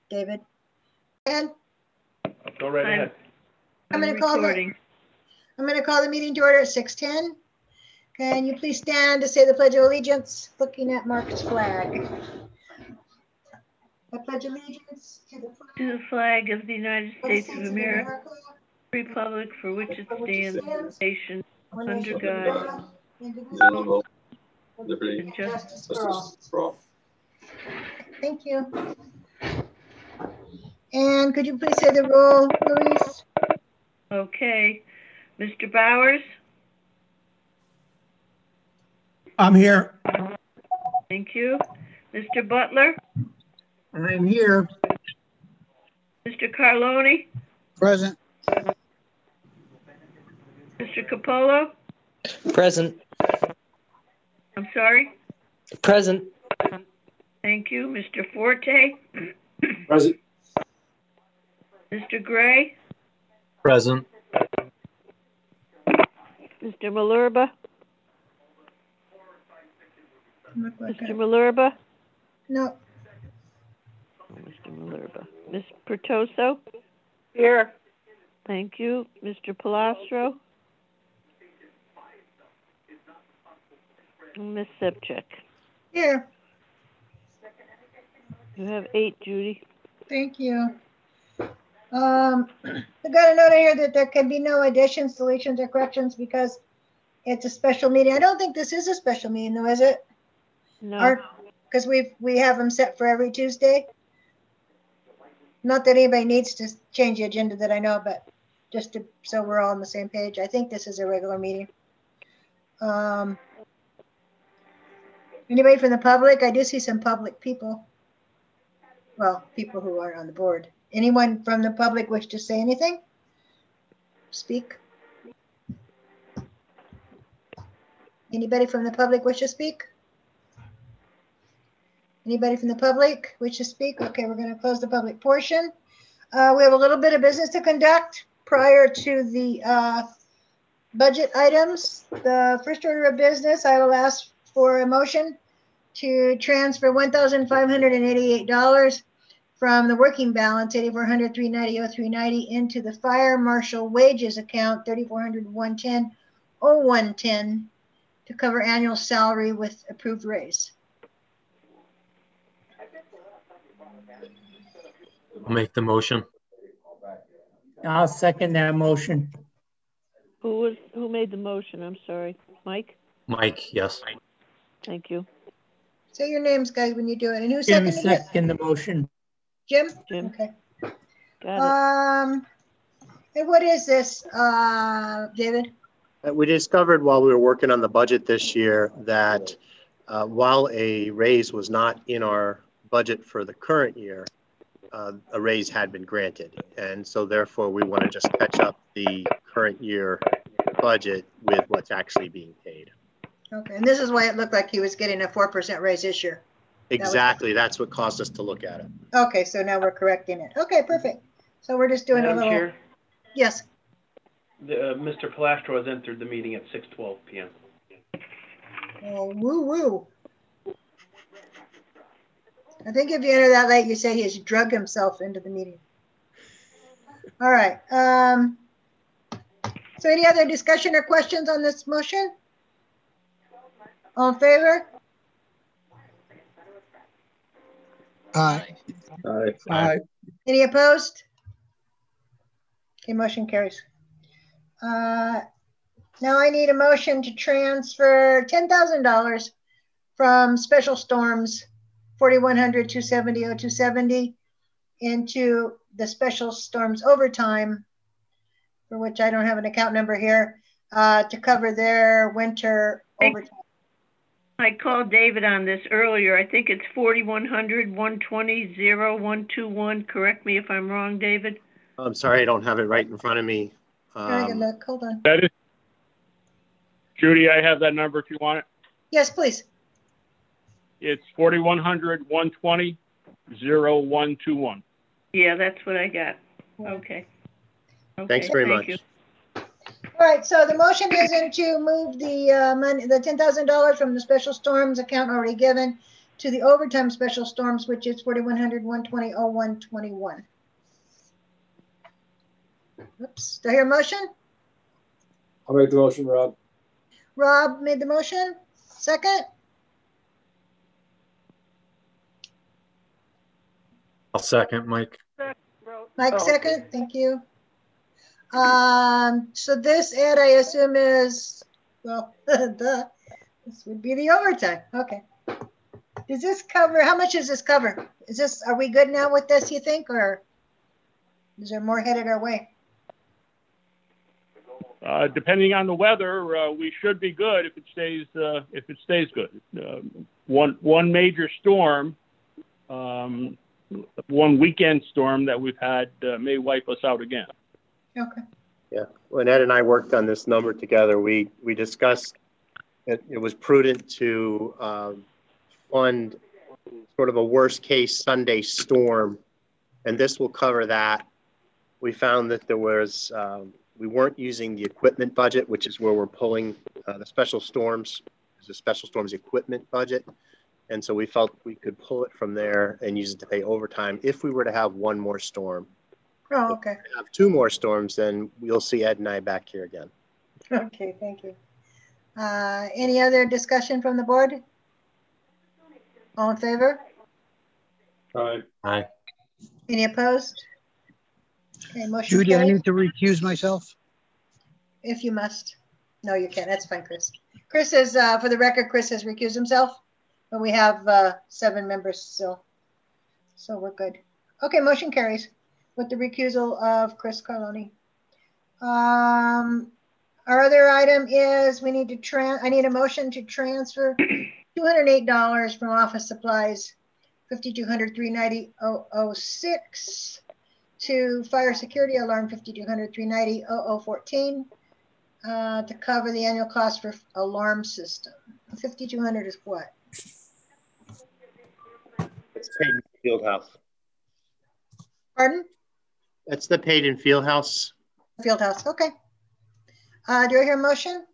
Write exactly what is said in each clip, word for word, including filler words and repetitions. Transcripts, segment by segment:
David. And Go right ahead. I'm going to call the, I'm going to call the meeting to order at six ten. Can you please stand to say the Pledge of Allegiance, looking at Mark's flag? I pledge allegiance to the flag, to the flag of the United States of America, America, republic for which it for which it stands, stands, nation one under nation God, under God, indivisible, with Liberty and and justice. justice for all. for all. Thank you. And could you please say the roll, Louise? Okay. Mister Bowers? I'm here. Thank you. Mister Butler? I'm here. Mister Carloni? Present. Mister Capolo? Present. I'm sorry? Present. Thank you. Mister Forte? Present. Mister Gray? Present. Mister Malurba? Look like Mister a- Malurba? No, Oh, Mister Malurba. Miss Pertoso? Here. Thank you. Mister Palastro? And Miss Sepchik. here, You have eight, Judy. thank you. Um, I got a note here that there can be no additions, deletions, or corrections because it's a special meeting. I don't think this is a special meeting though, is it? No. Because we've, we have them set for every Tuesday. Not that anybody needs to change the agenda that I know, but just to, so we're all on the same page. I think this is a regular meeting. Um, anybody from the public? I do see some public people. Well, people who aren't on the board. Anyone from the public wish to say anything? Speak? Anybody from the public wish to speak? Anybody from the public wish to speak? Okay, we're going to close the public portion. Uh, we have a little bit of business to conduct prior to the uh, budget items. The first order of business, I will ask for a motion to transfer one thousand five hundred eighty-eight dollars from the working balance eighty-four hundred, three ninety, oh three ninety into the fire marshal wages account thirty-four hundred, one ten, oh one ten to cover annual salary with approved raise. I'll make the motion. I'll second that motion. Who was, who made the motion? I'm sorry. Mike? Mike, yes. Thank you. Say your names, guys, when you do it. And who Jim, seconded it? second the motion. Jim? Jim. Okay. Got Um, and what is this, uh, David? Uh, We discovered while we were working on the budget this year that uh, while a raise was not in our budget for the current year, uh, a raise had been granted. And so therefore, we want to just catch up the current year budget with what's actually being paid. Okay, and this is why it looked like he was getting a four percent raise this year. was- Exactly. That's what caused us to look at it. Okay, so now we're correcting it. Okay, perfect. So we're just doing a Madam little, Chair, yes. the, uh, Mister Palastro has entered the meeting at six twelve p m Oh, woo woo. I think if you enter that late, you say he has drugged himself into the meeting. All right. Um, so any other discussion or questions on this motion? All in favor? Aye. Aye. Aye. Any opposed? Okay, motion carries. Uh, now I need a motion to transfer ten thousand dollars from special storms forty-one hundred, two seventy, oh two seventy into the special storms overtime, for which I don't have an account number here, uh, to cover their winter overtime. I called David on this earlier. I think it's forty-one hundred, one twenty, oh one two one. Correct me if I'm wrong, David. I'm sorry, I don't have it right in front of me. I can Um, look, hold on. That is, Judy, I have that number if you want it. Yes, please. It's forty-one hundred, one twenty, oh one two one. Yeah, that's what I got. Okay. Okay, Thanks very thank much. you. All right, so the motion is in to move the uh, money, the ten thousand dollars from the special storms account already given to the overtime special storms, which is forty-one hundred, one twenty, oh one twenty-one. Oops, do I hear a motion? I'll make the motion, Rob. Rob made the motion. Second? I'll second, Mike. Mike, Oh, okay. second. Thank you. Um, so this, Ed, I assume is, well, duh, this would be the overtime. Okay. Does this cover, how much does this cover? Is this, are we good now with this, you think, or is there more headed our way? Uh, depending on the weather, uh, we should be good if it stays, uh, if it stays good. Uh, one, one major storm, um, one weekend storm that we've had uh, may wipe us out again. Okay. Yeah, when Ed and I worked on this number together, we, we discussed that it was prudent to um, fund sort of a worst case Sunday storm, and this will cover that. We found that there was, um, we weren't using the equipment budget, which is where we're pulling uh, the special storms, the special storms equipment budget. And so we felt we could pull it from there and use it to pay overtime if we were to have one more storm. Oh, okay. If we have two more storms, then we'll see Ed and I back here again. Okay, thank you. Uh, any other discussion from the board? All in favor? Aye. Aye. Any opposed? Okay, motion Judy, I carries. need to recuse myself. If you must. No, you can't. That's fine, Chris. Chris is, uh, for the record, Chris has recused himself, but we have uh, seven members still. So we're good. Okay, motion carries with the recusal of Chris Carloni. Um, our other item is we need to trans, I need a motion to transfer two hundred eight dollars from office supplies, fifty-two hundred, three ninety, oh oh six to fire security alarm, fifty-two hundred, three ninety, oh oh fourteen. Uh, to cover the annual cost for alarm system. fifty-two hundred is what? It's paid in field house. Pardon? That's the paid in field house. Field house, okay. Uh, do I hear a motion?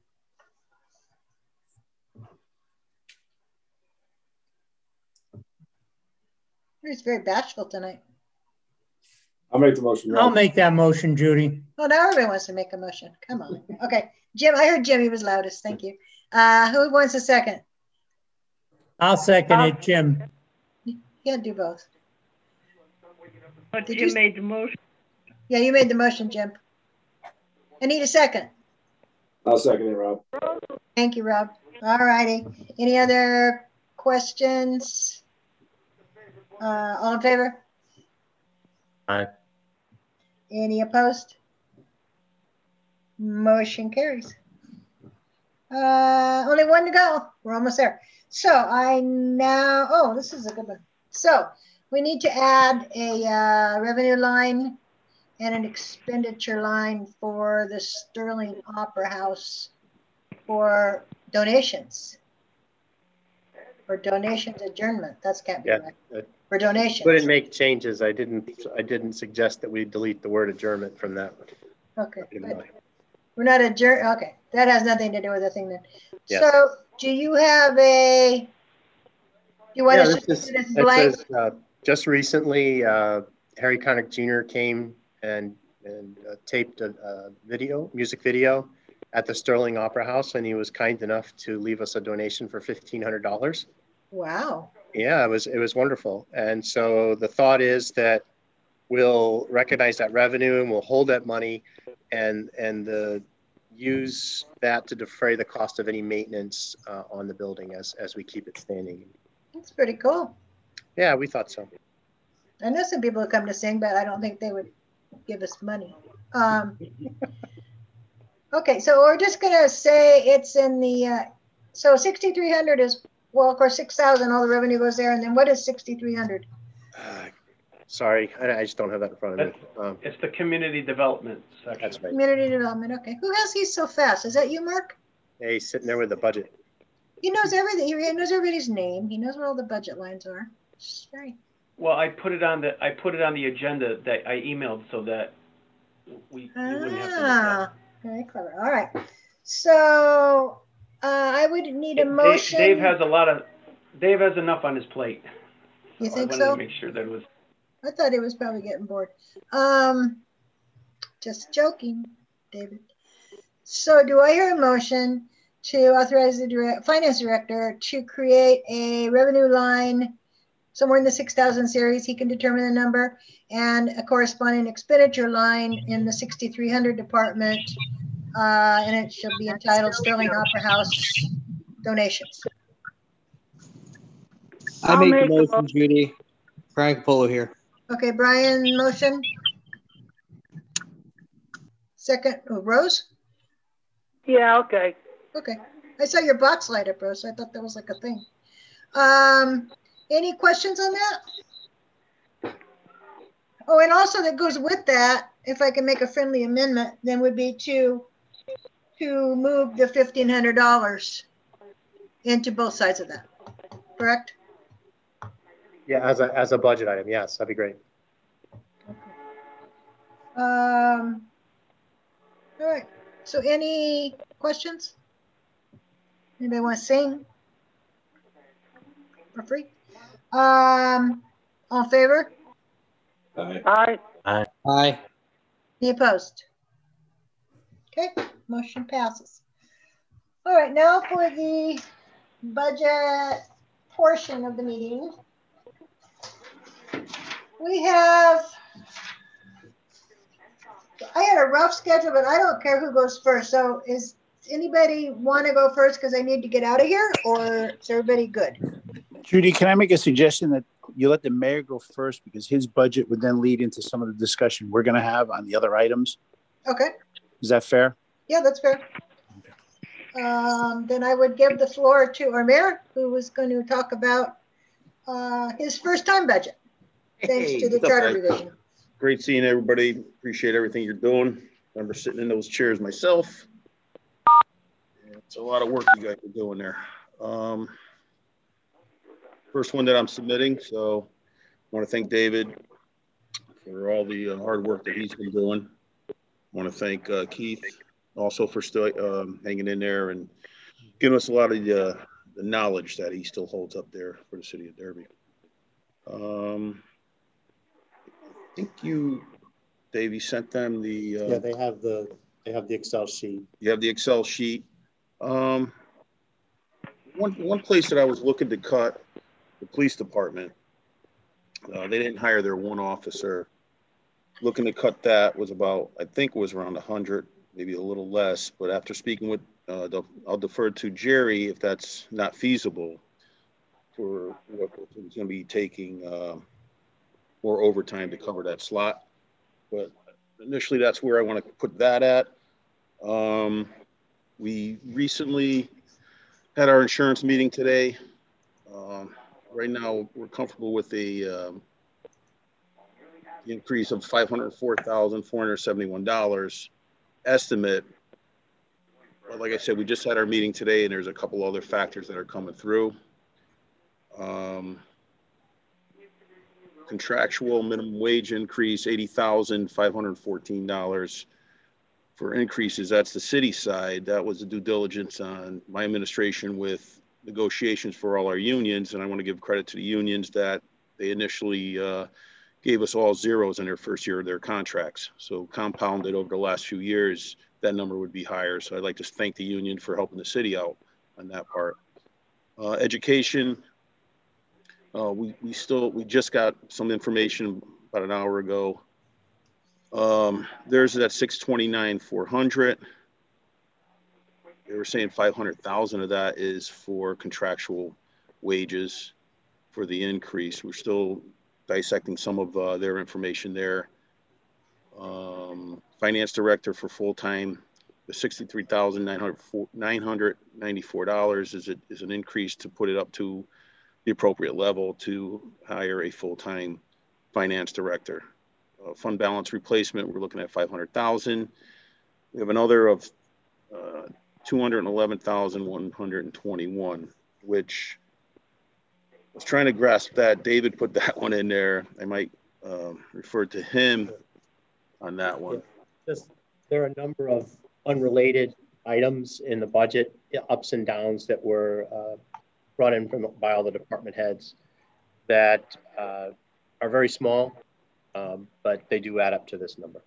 He's very bashful tonight. I'll make the motion, I'll make that motion, Judy. Oh, now everybody wants to make a motion. Come on. Okay, Jim, I heard Jimmy was loudest. Thank you. Uh, who wants a second? I'll second it, Jim. Yeah, do both. But Did Jim you- made the motion. Yeah, you made the motion, Jim. I need a second. I'll second it, Rob. Thank you, Rob. All righty. Any other questions? Uh, all in favor? Aye. Any opposed? Motion carries. Uh, only one to go. We're almost there. So I now, oh, this is a good one. So we need to add a uh, revenue line and an expenditure line for the Sterling Opera House for donations. For donations adjournment. That's can't be Yeah. right. uh, For donations. Couldn't make changes. I didn't, I didn't suggest that we delete the word adjournment from that. Okay, good. We're not adjourn, okay, that has nothing to do with the thing then. Yes. So do you have a, you want Yeah, to this show is, this it blank? says, uh, just recently, uh, Harry Connick Junior came and, and uh, taped a, a video, music video at the Sterling Opera House, and he was kind enough to leave us a donation for fifteen hundred dollars. Wow, Yeah, it was, it was wonderful. And so the thought is that we'll recognize that revenue and we'll hold that money and, and the, use that to defray the cost of any maintenance uh, on the building as, as we keep it standing. that's pretty cool. Yeah, we thought so. I know some people who come to sing, but I don't think they would give us money. Um, okay, so we're just gonna say it's in the, uh, so sixty-three hundred is, well, of course, six thousand, all the revenue goes there, and then what is sixty-three hundred? Uh, sorry, I, I just don't have that in front of me. Um, It's the community development section. that's right. Community development, okay. Who has these so fast? Is that you, Mark? Hey, sitting there with the budget. He knows everything. He knows everybody's name. He knows where all the budget lines are. It's very, Well, I put it on the, I put it on the agenda that I emailed so that we, you wouldn't have to look ah, up. very clever. All right. So uh, I would need a Dave- motion. Dave has a lot of, Dave has enough on his plate. You So think I wanted so? to make sure that it was, I thought he was probably getting bored. Um, just joking, David. So do I hear a motion to authorize the direct, finance director to create a revenue line somewhere in the six thousand series, he can determine the number, and a corresponding expenditure line in the sixty-three hundred department, uh, and it shall be entitled Sterling Opera House donations. I I'll make the make a motion, mo- Judy. Brian Capolo here. Okay, Brian, motion. Second, oh, Rose? Yeah, okay. Okay. I saw your box light up, Rose. I thought that was like a thing. Um, any questions on that? Oh, and also that goes with that, if I can make a friendly amendment, then would be to to move the fifteen hundred dollars into both sides of that, correct? Yeah, as a, as a budget item, yes, that'd be great. Um, all right. So any questions? Anybody want to sing for free? Um, all in favor? Aye. Aye. Aye. Any opposed? Okay, motion passes. All right, now for the budget portion of the meeting. We have, I had a rough schedule, but I don't care who goes first. So is anybody want to go first because I need to get out of here, or is everybody good? Judy, can I make a suggestion that you let the mayor go first, because his budget would then lead into some of the discussion we're going to have on the other items? Okay, Is that fair? yeah, that's fair. Um, then I would give the floor to our mayor, who was going to talk about uh, his first time budget, thanks Hey, to the what's up, charter guys? revision. Great seeing everybody. Appreciate everything you're doing. Remember sitting in those chairs myself. It's a lot of work you guys are doing there. Um, first one that I'm submitting, so I want to thank David for all the uh, hard work that he's been doing. I want to thank uh, Keith also for still um, hanging in there and giving us a lot of the, uh, the knowledge that he still holds up there for the city of Derby. Um, I think you, Dave, you sent them the. Uh, Yeah, they have the, they have the Excel sheet. You have the Excel sheet. Um, one, one place that I was looking to cut, the police department, uh, they didn't hire their one officer. Looking to cut that was about, I think it was around a hundred, maybe a little less. But after speaking with, uh, the, I'll defer to Jerry if that's not feasible for what he's going to be taking uh, more overtime to cover that slot. But initially, that's where I want to put that at. Um, we recently had our insurance meeting today. Um, right now, we're comfortable with a um, increase of five hundred four thousand four hundred seventy-one dollars estimate. But like I said, we just had our meeting today, and there's a couple other factors that are coming through. Um, contractual minimum wage increase, eighty thousand five hundred fourteen dollars. For increases, that's the city side. That was the due diligence on my administration with negotiations for all our unions. And I want to give credit to the unions that they initially uh, gave us all zeros in their first year of their contracts. So compounded over the last few years, that number would be higher. So I'd like to thank the union for helping the city out on that part. Uh, education, uh, we, we still, we just got some information about an hour ago. Um, there's that six twenty-nine, four hundred. They were saying five hundred thousand of that is for contractual wages for the increase. We're still dissecting some of uh, their information there. Um, finance director for full-time, the sixty-three thousand nine hundred ninety-four dollars is, it, is an increase to put it up to the appropriate level to hire a full-time finance director. Uh, fund balance replacement, we're looking at five hundred thousand. We have another of uh, two hundred eleven thousand one hundred twenty-one, which I was trying to grasp that. David put that one in there. I might um, refer to him on that one. Just, there are a number of unrelated items in the budget, ups and downs that were uh, run-in from by all the department heads that uh, are very small, um, but they do add up to this number.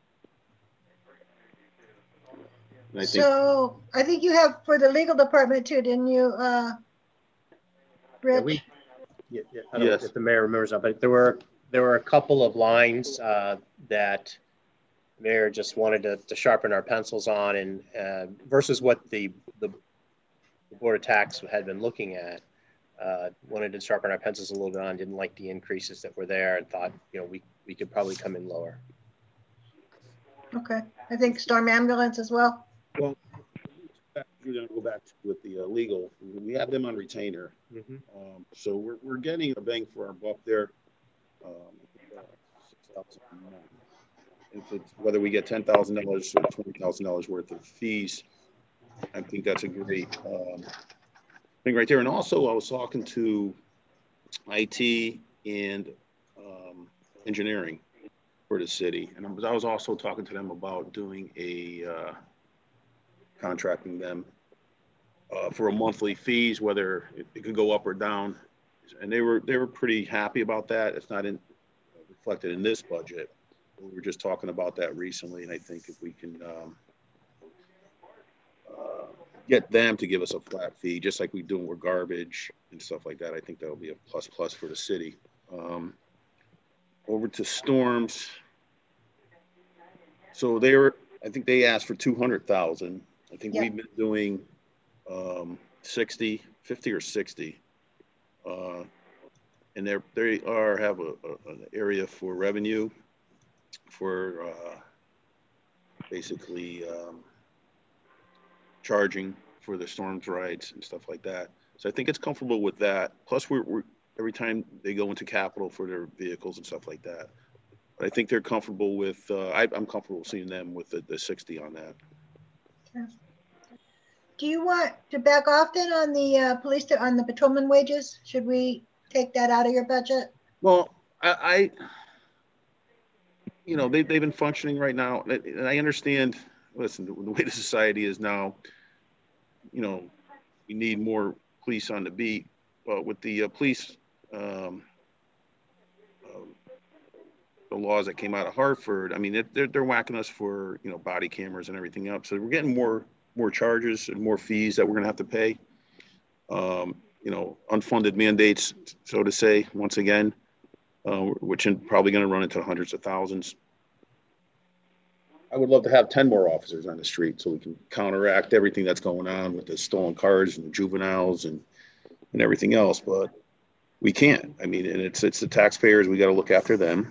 And I think, So I think you have for the legal department too, didn't you, uh, Yeah, Rich? we, yeah, yeah, I don't know Yes. if the mayor remembers that, but there were there were a couple of lines uh, that mayor just wanted to, to sharpen our pencils on, and uh, versus what the, the the board of tax had been looking at. Uh, wanted to sharpen our pencils a little bit on. Didn't like the increases that were there, and thought you know we we could probably come in lower. Okay, I think storm ambulance as well. well, you're going to go back with the uh, legal. We have them on retainer. Mm-hmm. Um, so we're, we're getting a bang for our buck there. Um, uh, six thousand If it's, whether we get ten thousand dollars or twenty thousand dollars worth of fees, I think that's a great um, thing right there. And also, I was talking to I T and um, engineering for the city, and I was, I was also talking to them about doing a uh, contracting them uh, for a monthly fees, whether it, it could go up or down, and they were they were pretty happy about that. It's not in, reflected in this budget. We were just talking about that recently, and I think if we can um, uh, get them to give us a flat fee, just like we do with garbage and stuff like that, I think that'll be a plus plus for the city. Um, over to storms. So they were, I think they asked for two hundred thousand. I think Yeah. we've been doing um, sixty, fifty or sixty. Uh, and they're, they are have a, a, an area for revenue for uh, basically um, charging for the storms rides and stuff like that. So I think it's comfortable with that. Plus, we're, we're every time they go into capital for their vehicles and stuff like that. But I think they're comfortable with. Uh, I, I'm comfortable seeing them with the, the sixty on that. Okay. Do you want to back off then on the uh, police, on the patrolman wages? Should we take that out of your budget? Well, I, I you know, they, they've been functioning right now. And I understand, listen, the way the society is now, you know, we need more police on the beat. But with the uh, police, um, um, the laws that came out of Hartford, I mean, they're, they're whacking us for, you know, body cameras and everything else. So we're getting more, more charges and more fees that we're going to have to pay. Um, you know, unfunded mandates, so to say, once again, uh, which are probably going to run into hundreds of thousands. I would love to have ten more officers on the street so we can counteract everything that's going on with the stolen cars and the juveniles and, and everything else, but we can't. I mean, and it's, it's the taxpayers, we got to look after them.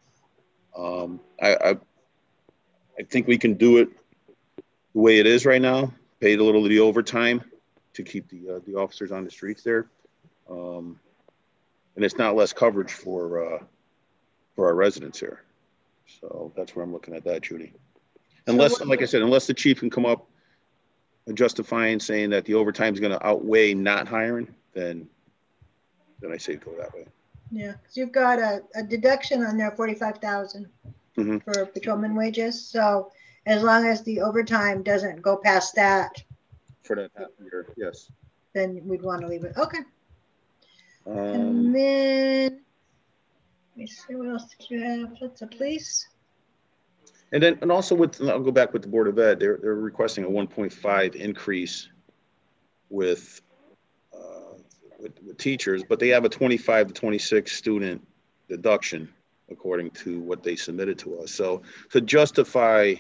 Um, I, I, I think we can do it the way it is right now, paid a little of the overtime to keep the uh, the officers on the streets there, um, and it's not less coverage for uh, for our residents here. So that's where I'm looking at that, Judy. Unless, So like I said, unless the chief can come up and justifying saying that the overtime is going to outweigh not hiring, then then I say go that way. Yeah, because you've got a, a deduction on there, forty-five thousand Mm-hmm. for patrolman wages. So as long as the overtime doesn't go past that, For that half year, yes. then we'd want to leave it. Okay. Um, And then, let me see, what else did you have? That's the police. And then, and also with, I'll go back with the Board of Ed, they're, they're requesting a one point five increase with, uh, with, with teachers, but they have a twenty-five to twenty-six student deduction according to what they submitted to us. So to justify,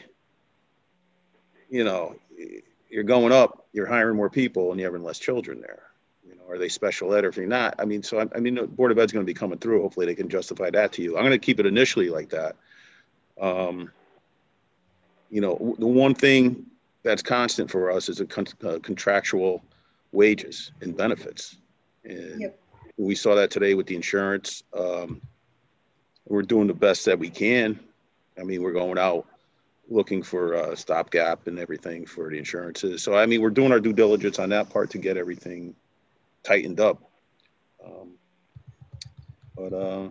you know, you're going up, you're hiring more people and you're having less children there. You know, are they special ed or if you're not? I mean, so I, I mean, the Board of Ed's going to be coming through. Hopefully they can justify that to you. I'm going to keep it initially like that. Um, you know, the one thing that's constant for us is a con uh, contractual wages and benefits. And Yep. we saw that today with the insurance. Um, we're doing the best that we can. I mean, we're going out looking for a stopgap and everything for the insurances. So, I mean, we're doing our due diligence on that part to get everything tightened up. Um, but uh,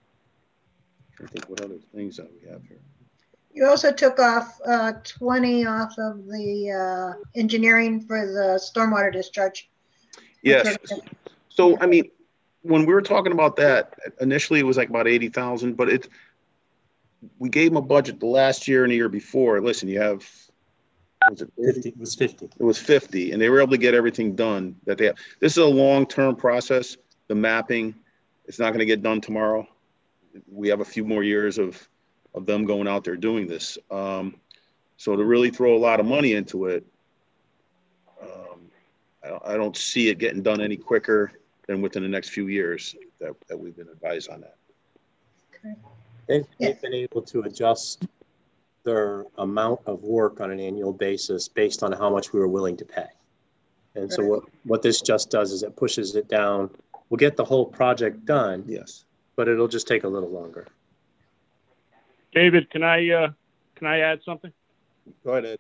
I think what other things that we have here. You also took off uh, twenty off of the uh, engineering for the stormwater discharge. Yes. So, I mean, when we were talking about that, initially it was like about eighty thousand, but it, we gave them a budget the last year and the year before. Listen, you have, was it fifty? It was fifty. It was fifty, and they were able to get everything done that they have. This is a long-term process. The mapping, it's not going to get done tomorrow. We have a few more years of, of them going out there doing this. Um, so to really throw a lot of money into it, um, I, don't, I don't see it getting done any quicker than within the next few years that, that we've been advised on that. Okay. They've, they've been able to adjust their amount of work on an annual basis based on how much we were willing to pay. And so what, what this just does is it pushes it down. We'll get the whole project done. Yes. But it'll just take a little longer. David, can I, uh, can I add something? Go ahead, Ed.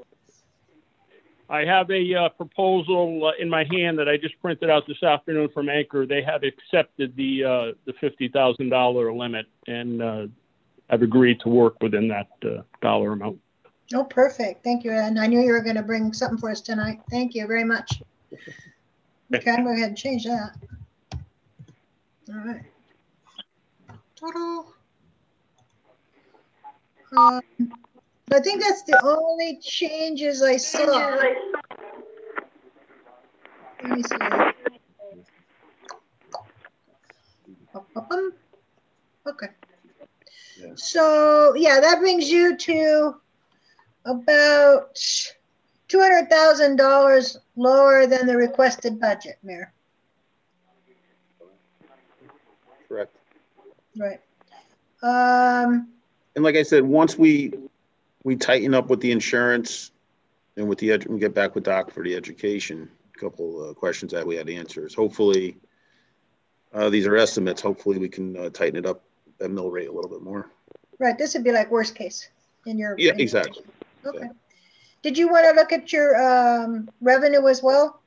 I have a uh, proposal uh, in my hand that I just printed out this afternoon from Anchor. They have accepted the uh, the fifty thousand dollar limit and uh, have agreed to work within that uh, dollar amount. Oh, perfect. Thank you, Ed. I knew you were going to bring something for us tonight. Thank you very much. Okay, I'm going to go ahead and change that. All right. Total. Um, I think that's the only changes I saw. Let me see. Okay. Yeah. So, yeah, that brings you to about two hundred thousand dollars lower than the requested budget, Mayor. Correct. Right. Um, And like I said, once we we tighten up with the insurance and with the, we get back with Doc for the education, a couple uh, questions that we had answers. Hopefully, uh, these are estimates. Hopefully we can uh, tighten it up, that mill rate a little bit more. right, this would be like worst case in your. Yeah, in your- exactly. Okay. Did you want to look at your um, revenue as well?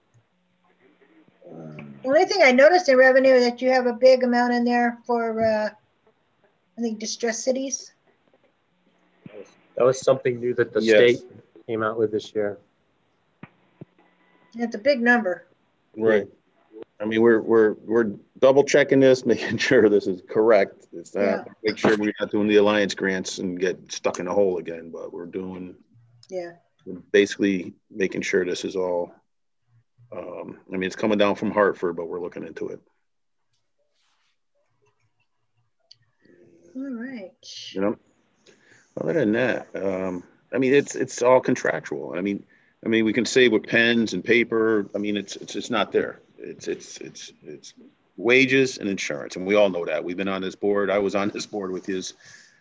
The only thing I noticed in revenue is that you have a big amount in there for, uh, I think, distressed cities. That was something new that the Yes. state came out with this year. It's a big number. Right. I mean, we're we're we're double checking this, making sure this is correct. It's not Yeah. make sure we're not doing the alliance grants and get stuck in a hole again, but we're doing Yeah. we're basically making sure this is all. Um, I mean, it's coming down from Hartford, but we're looking into it. All right. You know, other than that, um, I mean, it's it's all contractual. I mean, I mean, we can say with pens and paper. I mean, it's it's it's not there. It's it's it's it's wages and insurance, and we all know that. We've been on this board. I was on this board with his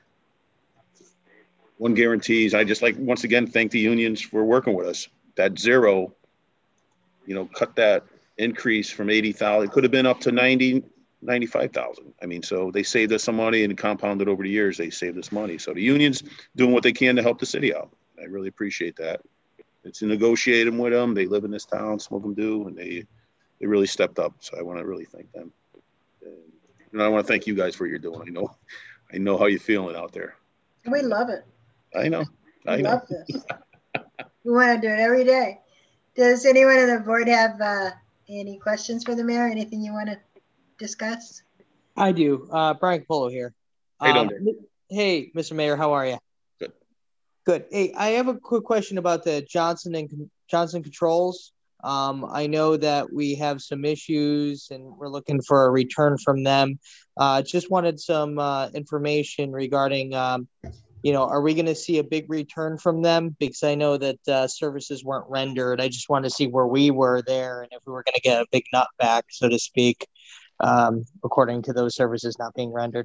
one guarantees. I just like once again thank the unions for working with us. That zero, you know, cut that increase from eighty thousand. It could have been up to ninety. ninety-five thousand. I mean, so they saved us some money and compounded over the years. They saved us money. So the union's doing what they can to help the city out. I really appreciate that. It's negotiating with them. They live in this town. Some of them do, and they they really stepped up. So I want to really thank them. And I want to thank you guys for what you're doing. I know, I know how you're feeling out there. We love it. I know. I We know. love this. We want to do it every day. Does anyone on the board have uh, any questions for the mayor? Anything you want to discuss? I do. Uh, Brian Capolo here. How you doing, Um, Dave? Hey, Mister Mayor, how are you? Good. Good. Hey, I have a quick question about the Johnson and Johnson Controls. Um, I know that we have some issues and we're looking for a return from them. Uh, just wanted some uh, information regarding, um, you know, are we going to see a big return from them? Because I know that uh, services weren't rendered. I just wanted to see where we were there and if we were going to get a big nut back, so to speak, um, according to those services not being rendered.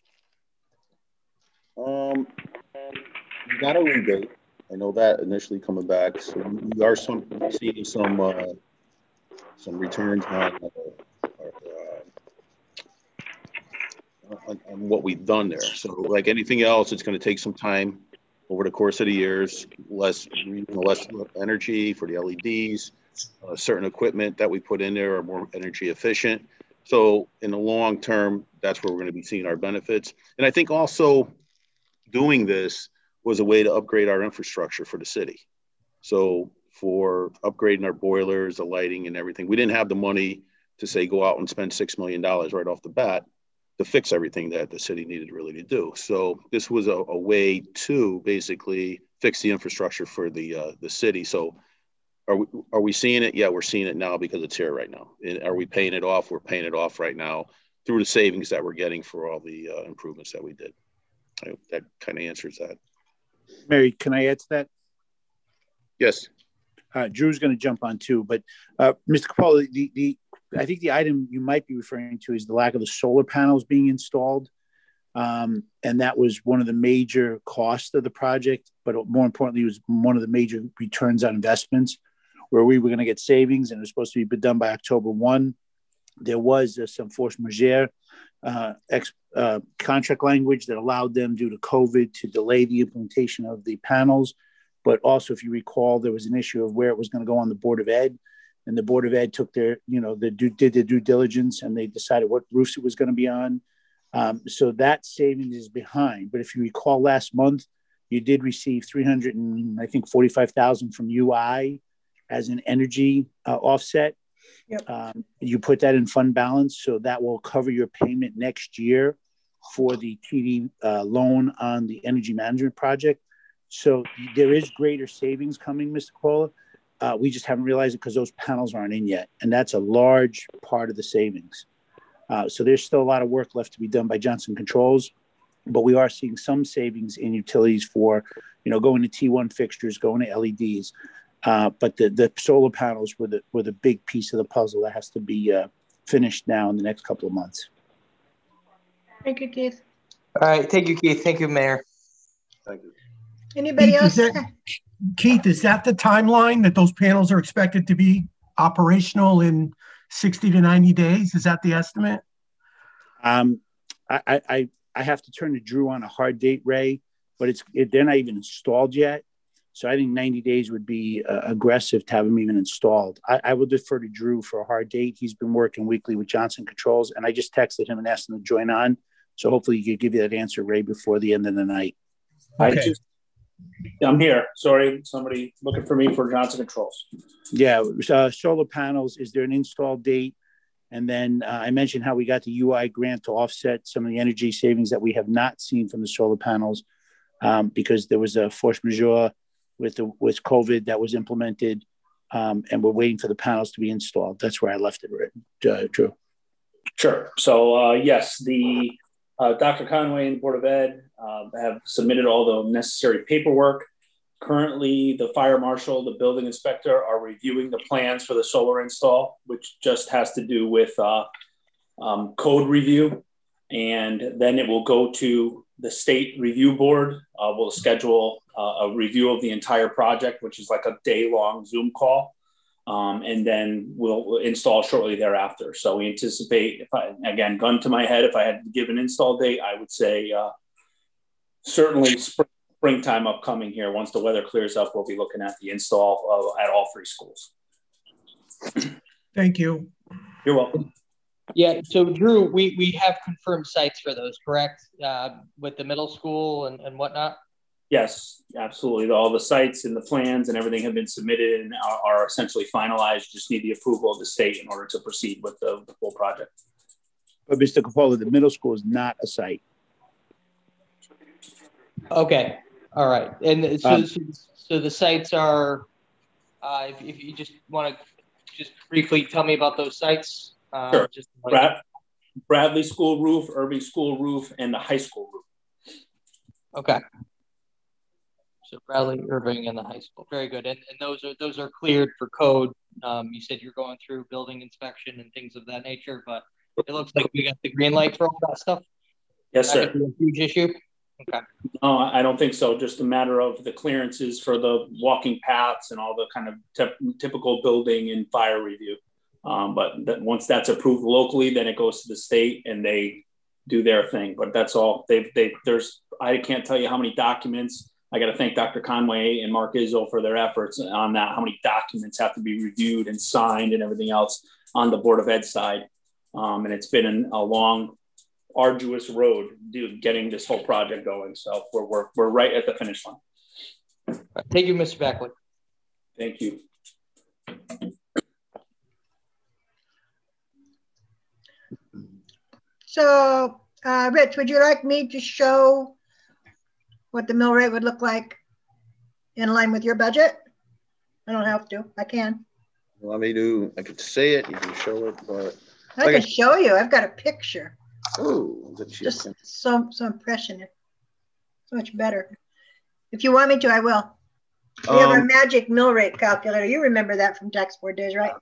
Um, we got a rebate. I know that initially coming back. So we are some seeing some uh, some returns on, uh, uh, on on what we've done there. So like anything else, it's going to take some time over the course of the years. Less you know, less energy for the L E Ds. Uh, certain equipment that we put in there are more energy efficient. So in the long term, that's where we're going to be seeing our benefits. And I think also doing this was a way to upgrade our infrastructure for the city. So for upgrading our boilers, the lighting and everything, we didn't have the money to say, go out and spend six million dollars right off the bat to fix everything that the city needed really to do. So this was a, a way to basically fix the infrastructure for the uh, the city. So are we, are we seeing it? Yeah, we're seeing it now because it's here right now. And are we paying it off? We're paying it off right now through the savings that we're getting for all the uh, improvements that we did. I hope that kind of answers that. Mary, can I add to that? Yes. Uh, Drew's going to jump on too, but uh, Mister Capola, the, the, I think the item you might be referring to is the lack of the solar panels being installed. Um, and that was one of the major costs of the project, but more importantly, it was one of the major returns on investments where we were going to get savings, and it was supposed to be done by October first. There was uh, some force majeure uh, ex, uh, contract language that allowed them, due to COVID, to delay the implementation of the panels. But also, if you recall, there was an issue of where it was going to go on the Board of Ed, and the Board of Ed took their, you know, the due, did their due diligence, and they decided what roofs it was going to be on. Um, so that savings is behind. But if you recall, last month you did receive three hundred and I think forty-five thousand from U I as an energy uh, offset. Yep. Um, you put that in fund balance, so that will cover your payment next year for the T D uh, loan on the energy management project. So there is greater savings coming, Mister Capola. Uh, we just haven't realized it because those panels aren't in yet, and that's a large part of the savings. Uh, so there's still a lot of work left to be done by Johnson Controls, but we are seeing some savings in utilities for, you know, going to T one fixtures, going to L E Ds. Uh, but the, the solar panels were the, were the big piece of the puzzle that has to be uh, finished now in the next couple of months. Thank you, Keith. All right. Thank you, Keith. Thank you, Mayor. Thank you. Anybody Keith, else? is that, Keith, is that the timeline that those panels are expected to be operational in sixty to ninety days? Is that the estimate? Um, I, I, I have to turn to Drew on a hard date, Ray, but it's it, they're not even installed yet. So I think ninety days would be uh, aggressive to have them even installed. I, I would defer to Drew for a hard date. He's been working weekly with Johnson Controls, and I just texted him and asked him to join on. So hopefully he could give you that answer, Ray, before the end of the night. Okay. I just, I'm here. Sorry, somebody looking for me for Johnson Controls. Yeah, uh, solar panels, is there an install date? And then uh, I mentioned how we got the U I grant to offset some of the energy savings that we have not seen from the solar panels um, because there was a force majeure with the with COVID that was implemented, um, and we're waiting for the panels to be installed. That's where I left it, uh, Drew. Sure. So uh, yes, the uh, Doctor Conway and the Board of Ed uh, have submitted all the necessary paperwork. Currently, the fire marshal, the building inspector are reviewing the plans for the solar install, which just has to do with uh, um, code review. And then it will go to the state review board. Uh, we'll schedule uh, a review of the entire project, which is like a day-long Zoom call. Um, and then we'll, we'll install shortly thereafter. So we anticipate, if I, again, gun to my head, if I had to give an install date, I would say uh, certainly spring. Springtime upcoming here. Once the weather clears up, we'll be looking at the install uh, at all three schools. Thank you. You're welcome. Yeah, so Drew, we, we have confirmed sites for those, correct? Uh, with the middle school and, and whatnot? Yes, absolutely. All the sites and the plans and everything have been submitted and are, are essentially finalized. Just need the approval of the state in order to proceed with the, the full project. But Mister Capola, the middle school is not a site. Okay. All right. And so, Um, so, so the sites are, uh, if, if you just want to just briefly tell me about those sites. Uh, Sure. Just Brad, Bradley School roof, Irving School roof, and the high school roof. Okay. So Bradley, Irving, and the high school. Very good. And, and those are those are cleared for code. Um, you said you're going through building inspection and things of that nature, but it looks like we got the green light for all that stuff. Yes, That sir. could be a huge issue. Okay. No, I don't think so. Just a matter of the clearances for the walking paths and all the kind of te- typical building and fire review. Um, but that once that's approved locally, then it goes to the state and they do their thing. But that's all. They've, they there's I can't tell you how many documents. I got to thank Doctor Conway and Mark Izzo for their efforts on that. How many documents have to be reviewed and signed and everything else on the Board of Ed side. Um, and it's been an, a long, arduous road do, getting this whole project going. So we're, we're, we're right at the finish line. Thank you, Mister Beckley. Thank you. So, uh, Rich, would you like me to show what the mill rate would look like in line with your budget? I don't have to, I can. Want me to, I could say it, you can show it, but. I like can show you, I've got a picture. Oh, that's Just just, so, so impressionist. So much better. If you want me to, I will. We have our Um, magic mill rate calculator. You remember that from tax board days, right?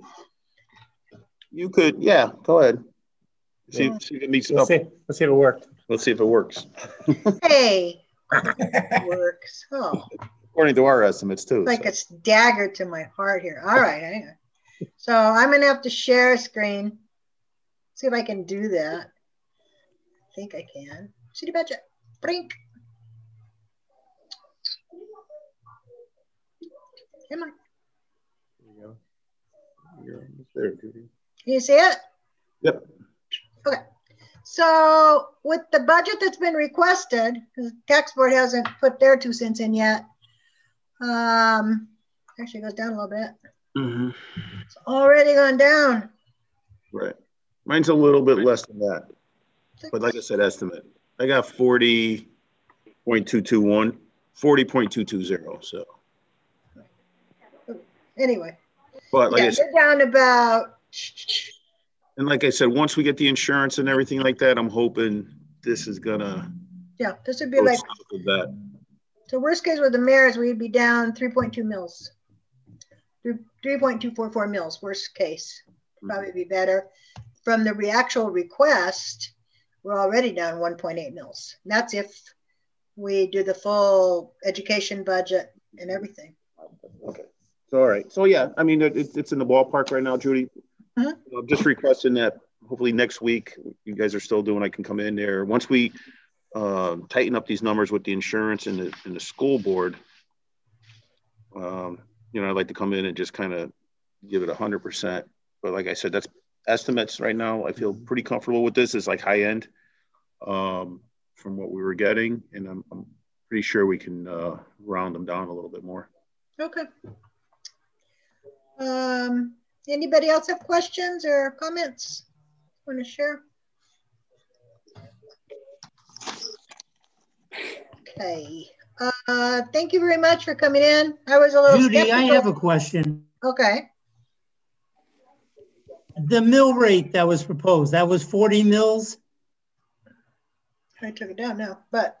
you could, yeah, go ahead. See, Yeah. see if it meets Let's up. see, let's see if it worked. Let's see if it works. Hey, it works. Oh, According to our estimates too. like so. it's dagger to my heart here. All right, hang on. So I'm gonna have to share a screen. See if I can do that. I think I can. City budget. Brink. Come on. There you go. You're almost there, Judy. Can you see it? Yep. Okay. So with the budget that's been requested, because the tax board hasn't put their two cents in yet. Um, actually it goes down a little bit. Mm-hmm. It's already gone down. Right. Mine's a little bit less than that. But like I said, estimate. I got forty point two two one, forty point two two zero. So. Anyway. But like Yeah, I said, they're down about. and like I said, once we get the insurance and everything like that, I'm hoping this is gonna. Yeah, this would be go like, south of that. so worst case with the mayors, we'd be down three point two mils. three point two four four mils, worst case. Probably be better. From the re- actual request, we're already down one point eight mils. And that's if we do the full education budget and everything. Okay. So, all right. So yeah, I mean, it, it's in the ballpark right now, Judy. Mm-hmm. I'm just requesting that hopefully next week you guys are still doing. I can come in there once we um, tighten up these numbers with the insurance and the and the school board. Um, you know, I'd like to come in and just kind of give it a hundred percent. But like I said, that's estimates right now. I feel pretty comfortable with this. It's like high end um, from what we were getting, and I'm, I'm pretty sure we can uh, round them down a little bit more. Okay. Um, anybody else have questions or comments want to share? Okay. Uh, thank you very much for coming in. I was a little Judy, I skeptical. have a question. Okay. The mill rate that was proposed, that was forty mils? I took it down now, but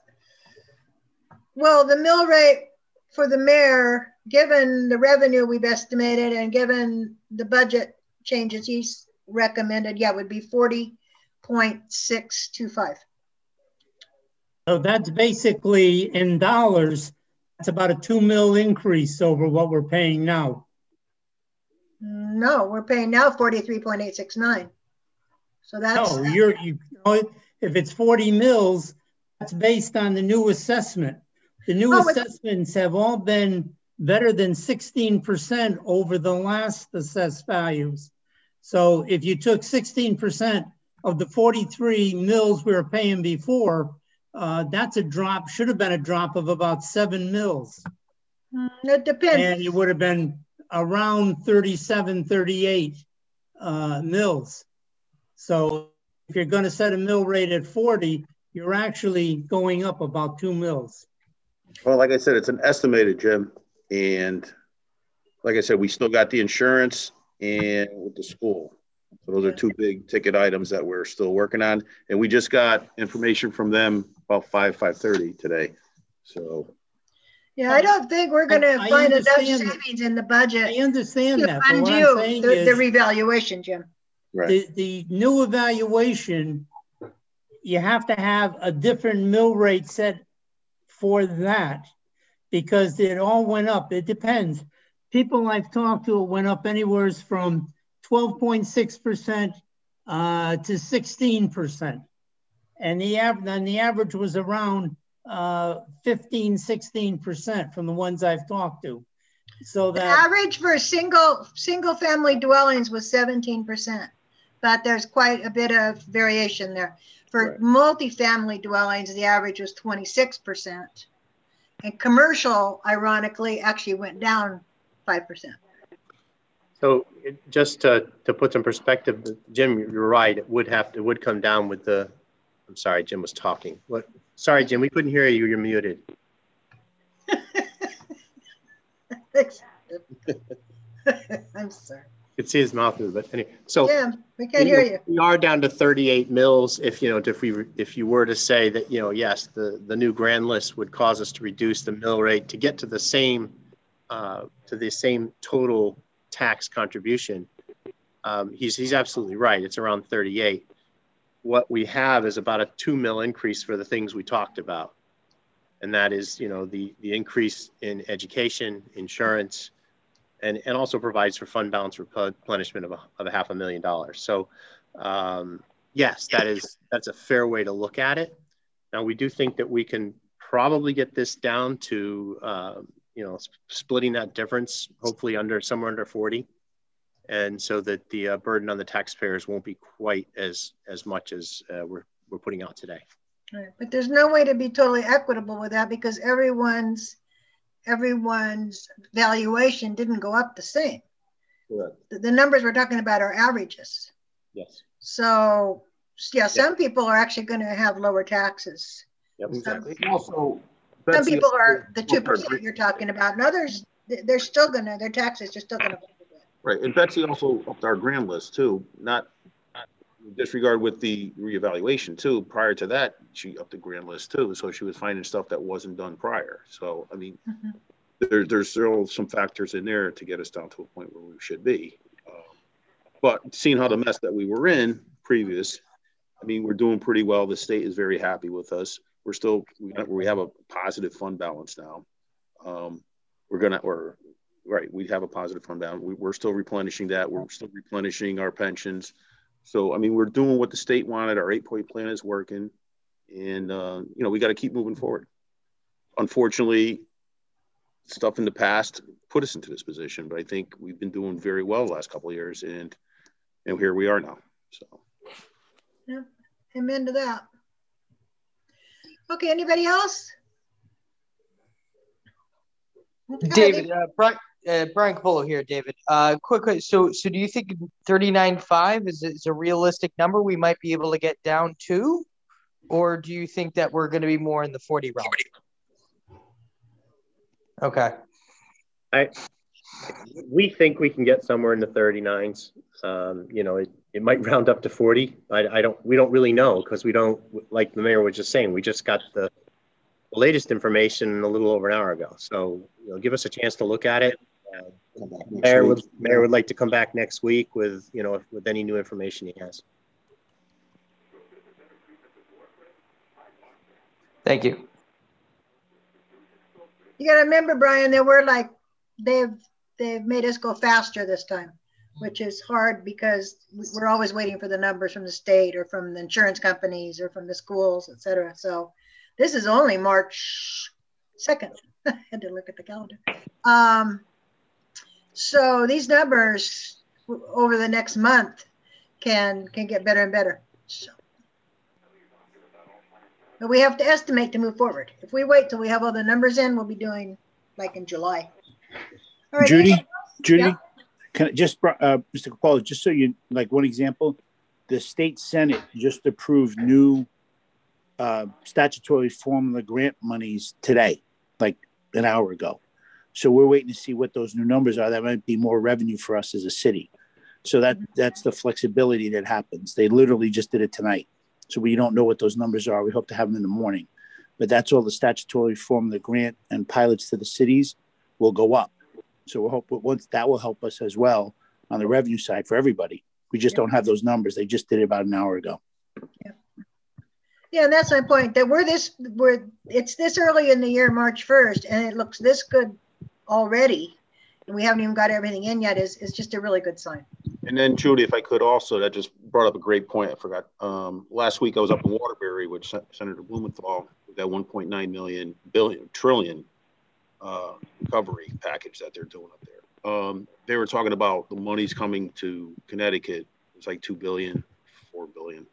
well, the mill rate for the mayor, given the revenue we've estimated and given the budget changes he's recommended, yeah, would be forty point six two five. So that's basically in dollars, that's about a two mil increase over what we're paying now. No, we're paying now forty-three point eight six nine. So that's No, you're, you know, if it's forty mils, that's based on the new assessment. The new Oh, it's- assessments have all been better than sixteen percent over the last assessed values. So if you took sixteen percent of the forty-three mils we were paying before, uh, that's a drop, should have been a drop of about seven mils. Mm, it depends. And it would have been around thirty-seven, thirty-eight uh, mils. So if you're going to set a mill rate at forty, you're actually going up about two mils. Well, like I said, it's an estimated, Jim. And like I said, we still got the insurance and with the school. So those are two big ticket items that we're still working on. And we just got information from them about five, five thirty today. So. Yeah, I don't think we're going to I find enough understand- savings in the budget I understand to that, but fund what I'm you saying the, the is revaluation, Jim. Right. the, the new evaluation, you have to have a different mill rate set for that because it all went up. It depends. People I've talked to went up anywhere from twelve point six percent uh, to sixteen percent. And the, av- and the average was around uh, fifteen, sixteen percent from the ones I've talked to. So The that, average for single single family dwellings was seventeen percent, but there's quite a bit of variation there. For Right. multifamily dwellings, the average was twenty-six percent. And commercial, ironically, actually went down five percent. So it, just to, to put some perspective, Jim, you're right. It would have to, it would come down with the, I'm sorry, Jim was talking. What? Sorry, Jim, we couldn't hear you. You're muted. I'm sorry. You could see his mouth move, but anyway. So Jim, we can't hear you. We are down to thirty-eight mills. If you know, if we if you were to say that, you know, yes, the the new grand list would cause us to reduce the mill rate to get to the same uh, to the same total tax contribution. Um, he's he's absolutely right. It's around thirty-eight. What we have is about a two mil increase for the things we talked about, and that is, you know, the the increase in education, insurance. And, and also provides for fund balance replenishment of a, of a half a million dollars. So um, yes, that is, that's a fair way to look at it. Now we do think that we can probably get this down to, uh, you know, sp splitting that difference, hopefully under somewhere under forty. And so that the uh, burden on the taxpayers won't be quite as, as much as uh, we're, we're putting out today. Right. But there's no way to be totally equitable with that because everyone's everyone's valuation didn't go up the same. Correct. The, the numbers we're talking about are averages. Yes. So yeah, some Yep. people are actually going to have lower taxes. Yep, exactly. Also, Some Betsy, people are the two percent you're talking about, and others, they're still going to, their taxes are still going to. right, and Betsy also upped our grand list too, not, not disregard with the reevaluation too. Prior to that, she upped the grand list too, so she was finding stuff that wasn't done prior. So I mean, Mm-hmm. there, there's still some factors in there to get us down to a point where we should be. Um, but seeing how the mess that we were in previous, I mean, we're doing pretty well. The state is very happy with us. We're still, we, we have a positive fund balance now. Um, we're gonna, or right, we have a positive fund balance. We, we're still replenishing that. We're still replenishing our pensions. So, I mean, we're doing what the state wanted. Our eight point plan is working, and, uh, you know, we got to keep moving forward. Unfortunately, stuff in the past put us into this position, but I think we've been doing very well the last couple of years, and, and here we are now. So, Yeah, amen to that. Okay, anybody else? David, uh, Brian, uh, Brian Capolo here, David. Uh, quick, quick, so, so do you think thirty-nine point five is, is a realistic number we might be able to get down to? Or do you think that we're going to be more in the forty realm? Okay. I, we think we can get somewhere in the thirty-nines. Um, you know, it, it might round up to forty. I, I don't, we don't really know because we don't, like the mayor was just saying, we just got the latest information a little over an hour ago. So, you know, give us a chance to look at it. Uh, mayor would, mayor would like to come back next week with, you know, with any new information he has. Thank you. You got to remember, Brian, they were like, they've, they've made us go faster this time, which is hard because we're always waiting for the numbers from the state or from the insurance companies or from the schools, et cetera. So this is only March second. I had to look at the calendar. Um, so these numbers over the next month can, can get better and better. So. But we have to estimate to move forward. If we wait till we have all the numbers in, we'll be doing like in July. All right, Judy, Judy, yeah. can I just, uh, Mister Capolo, just so you, like one example, the state Senate just approved new uh, statutory formula grant monies today, like an hour ago. So we're waiting to see what those new numbers are. That might be more revenue for us as a city. So that that's the flexibility that happens. They literally just did it tonight. So we don't know what those numbers are. We hope to have them in the morning. But that's all the statutory formula grant and pilots to the cities will go up. So we hope once that will help us as well on the revenue side for everybody. We just don't have those numbers. They just did it about an hour ago. Yeah, yeah, and that's my point. That we're this, we're it's this early in the year, March first, and it looks this good already, and we haven't even got everything in yet. Is is just a really good sign. and then Judy, if I could also, that just brought up a great point. I forgot. Um, last week I was up in Waterbury with Sen Senator Blumenthal with that one point nine million billion trillion uh, recovery package that they're doing up there. Um, they were talking about the money's coming to Connecticut. It's like two billion, four billion.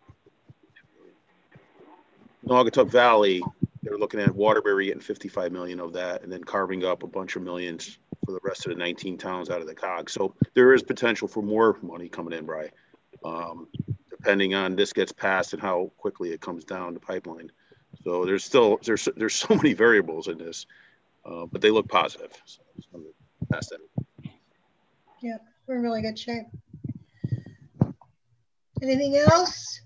Naugatuck Valley, they're looking at Waterbury getting fifty-five million of that, and then carving up a bunch of millions for the rest of the nineteen towns out of the C O G. So there is potential for more money coming in, Bri, um, depending on this gets passed and how quickly it comes down the pipeline. So there's still, there's, there's so many variables in this, uh, but they look positive. So I'm just gonna pass that. Yeah, we're in really good shape. Anything else?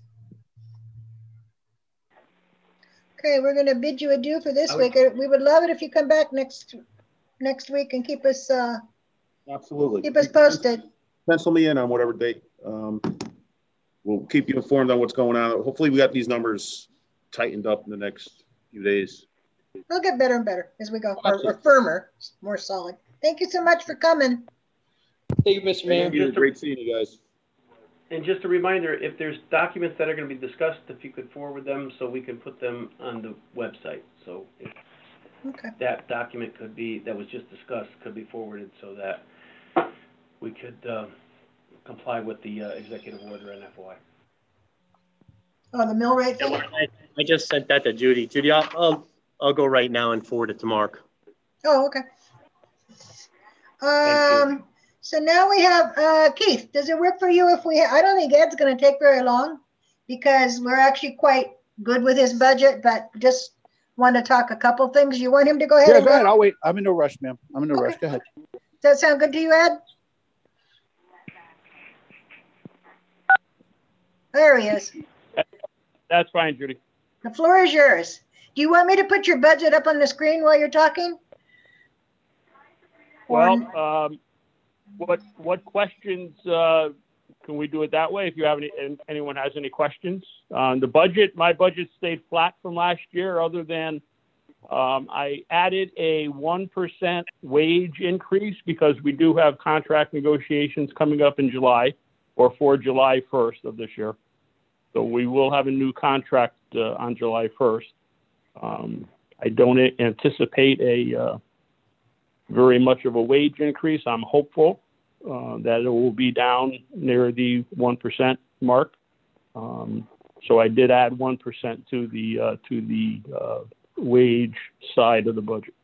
Okay, we're gonna bid you adieu for this week. We would love it if you come back next next week and keep us uh, Absolutely. keep us posted. Pencil me in on whatever date. Um, we'll keep you informed on what's going on. Hopefully we got these numbers tightened up in the next few days. They'll get better and better as we go, or, or firmer, more solid. Thank you so much for coming. Thank you, Mister Mayor. It was great seeing you guys. And just a reminder, if there's documents that are going to be discussed, if you could forward them so we can put them on the website. So if okay. that document could be, that was just discussed, could be forwarded so that we could uh, comply with the uh, executive order and F O I. Oh, the mill rate thing? I, I just sent that to Judy. Judy, I'll, I'll, I'll go right now and forward it to Mark. Oh, okay. Um, so now we have, uh, Keith, does it work for you if we, I don't think Ed's going to take very long because we're actually quite good with his budget, but just want to talk a couple things. You want him to go ahead? Yeah, and go ahead. I'll wait. I'm in no rush, ma'am. I'm in no Okay. rush. Go ahead. Does that sound good to you, Ed? There he is. That's fine, Judy. The floor is yours. Do you want me to put your budget up on the screen while you're talking? Well, um, what what questions uh, can we do it that way? If you have any, and anyone has any questions on the budget, my budget stayed flat from last year, other than um, I added a one percent wage increase because we do have contract negotiations coming up in July, or for July first of this year. So we will have a new contract uh, on July first. Um, I don't anticipate a uh, very much of a wage increase. I'm hopeful uh, that it will be down near the one percent mark. Um, so I did add one percent to the uh, to the uh, wage side of the budget.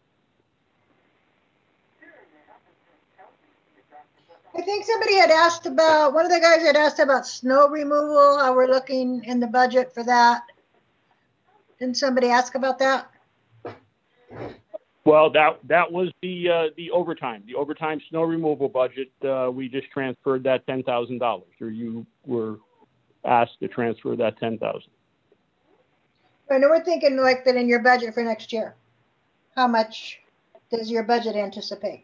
I think somebody had asked about, one of the guys had asked about snow removal, how we're looking in the budget for that. Didn't somebody ask about that? Well, that that was the uh, the overtime, the overtime snow removal budget. Uh, we just transferred that ten thousand dollars, or you were asked to transfer that ten thousand. I know we're thinking like that in your budget for next year. How much does your budget anticipate?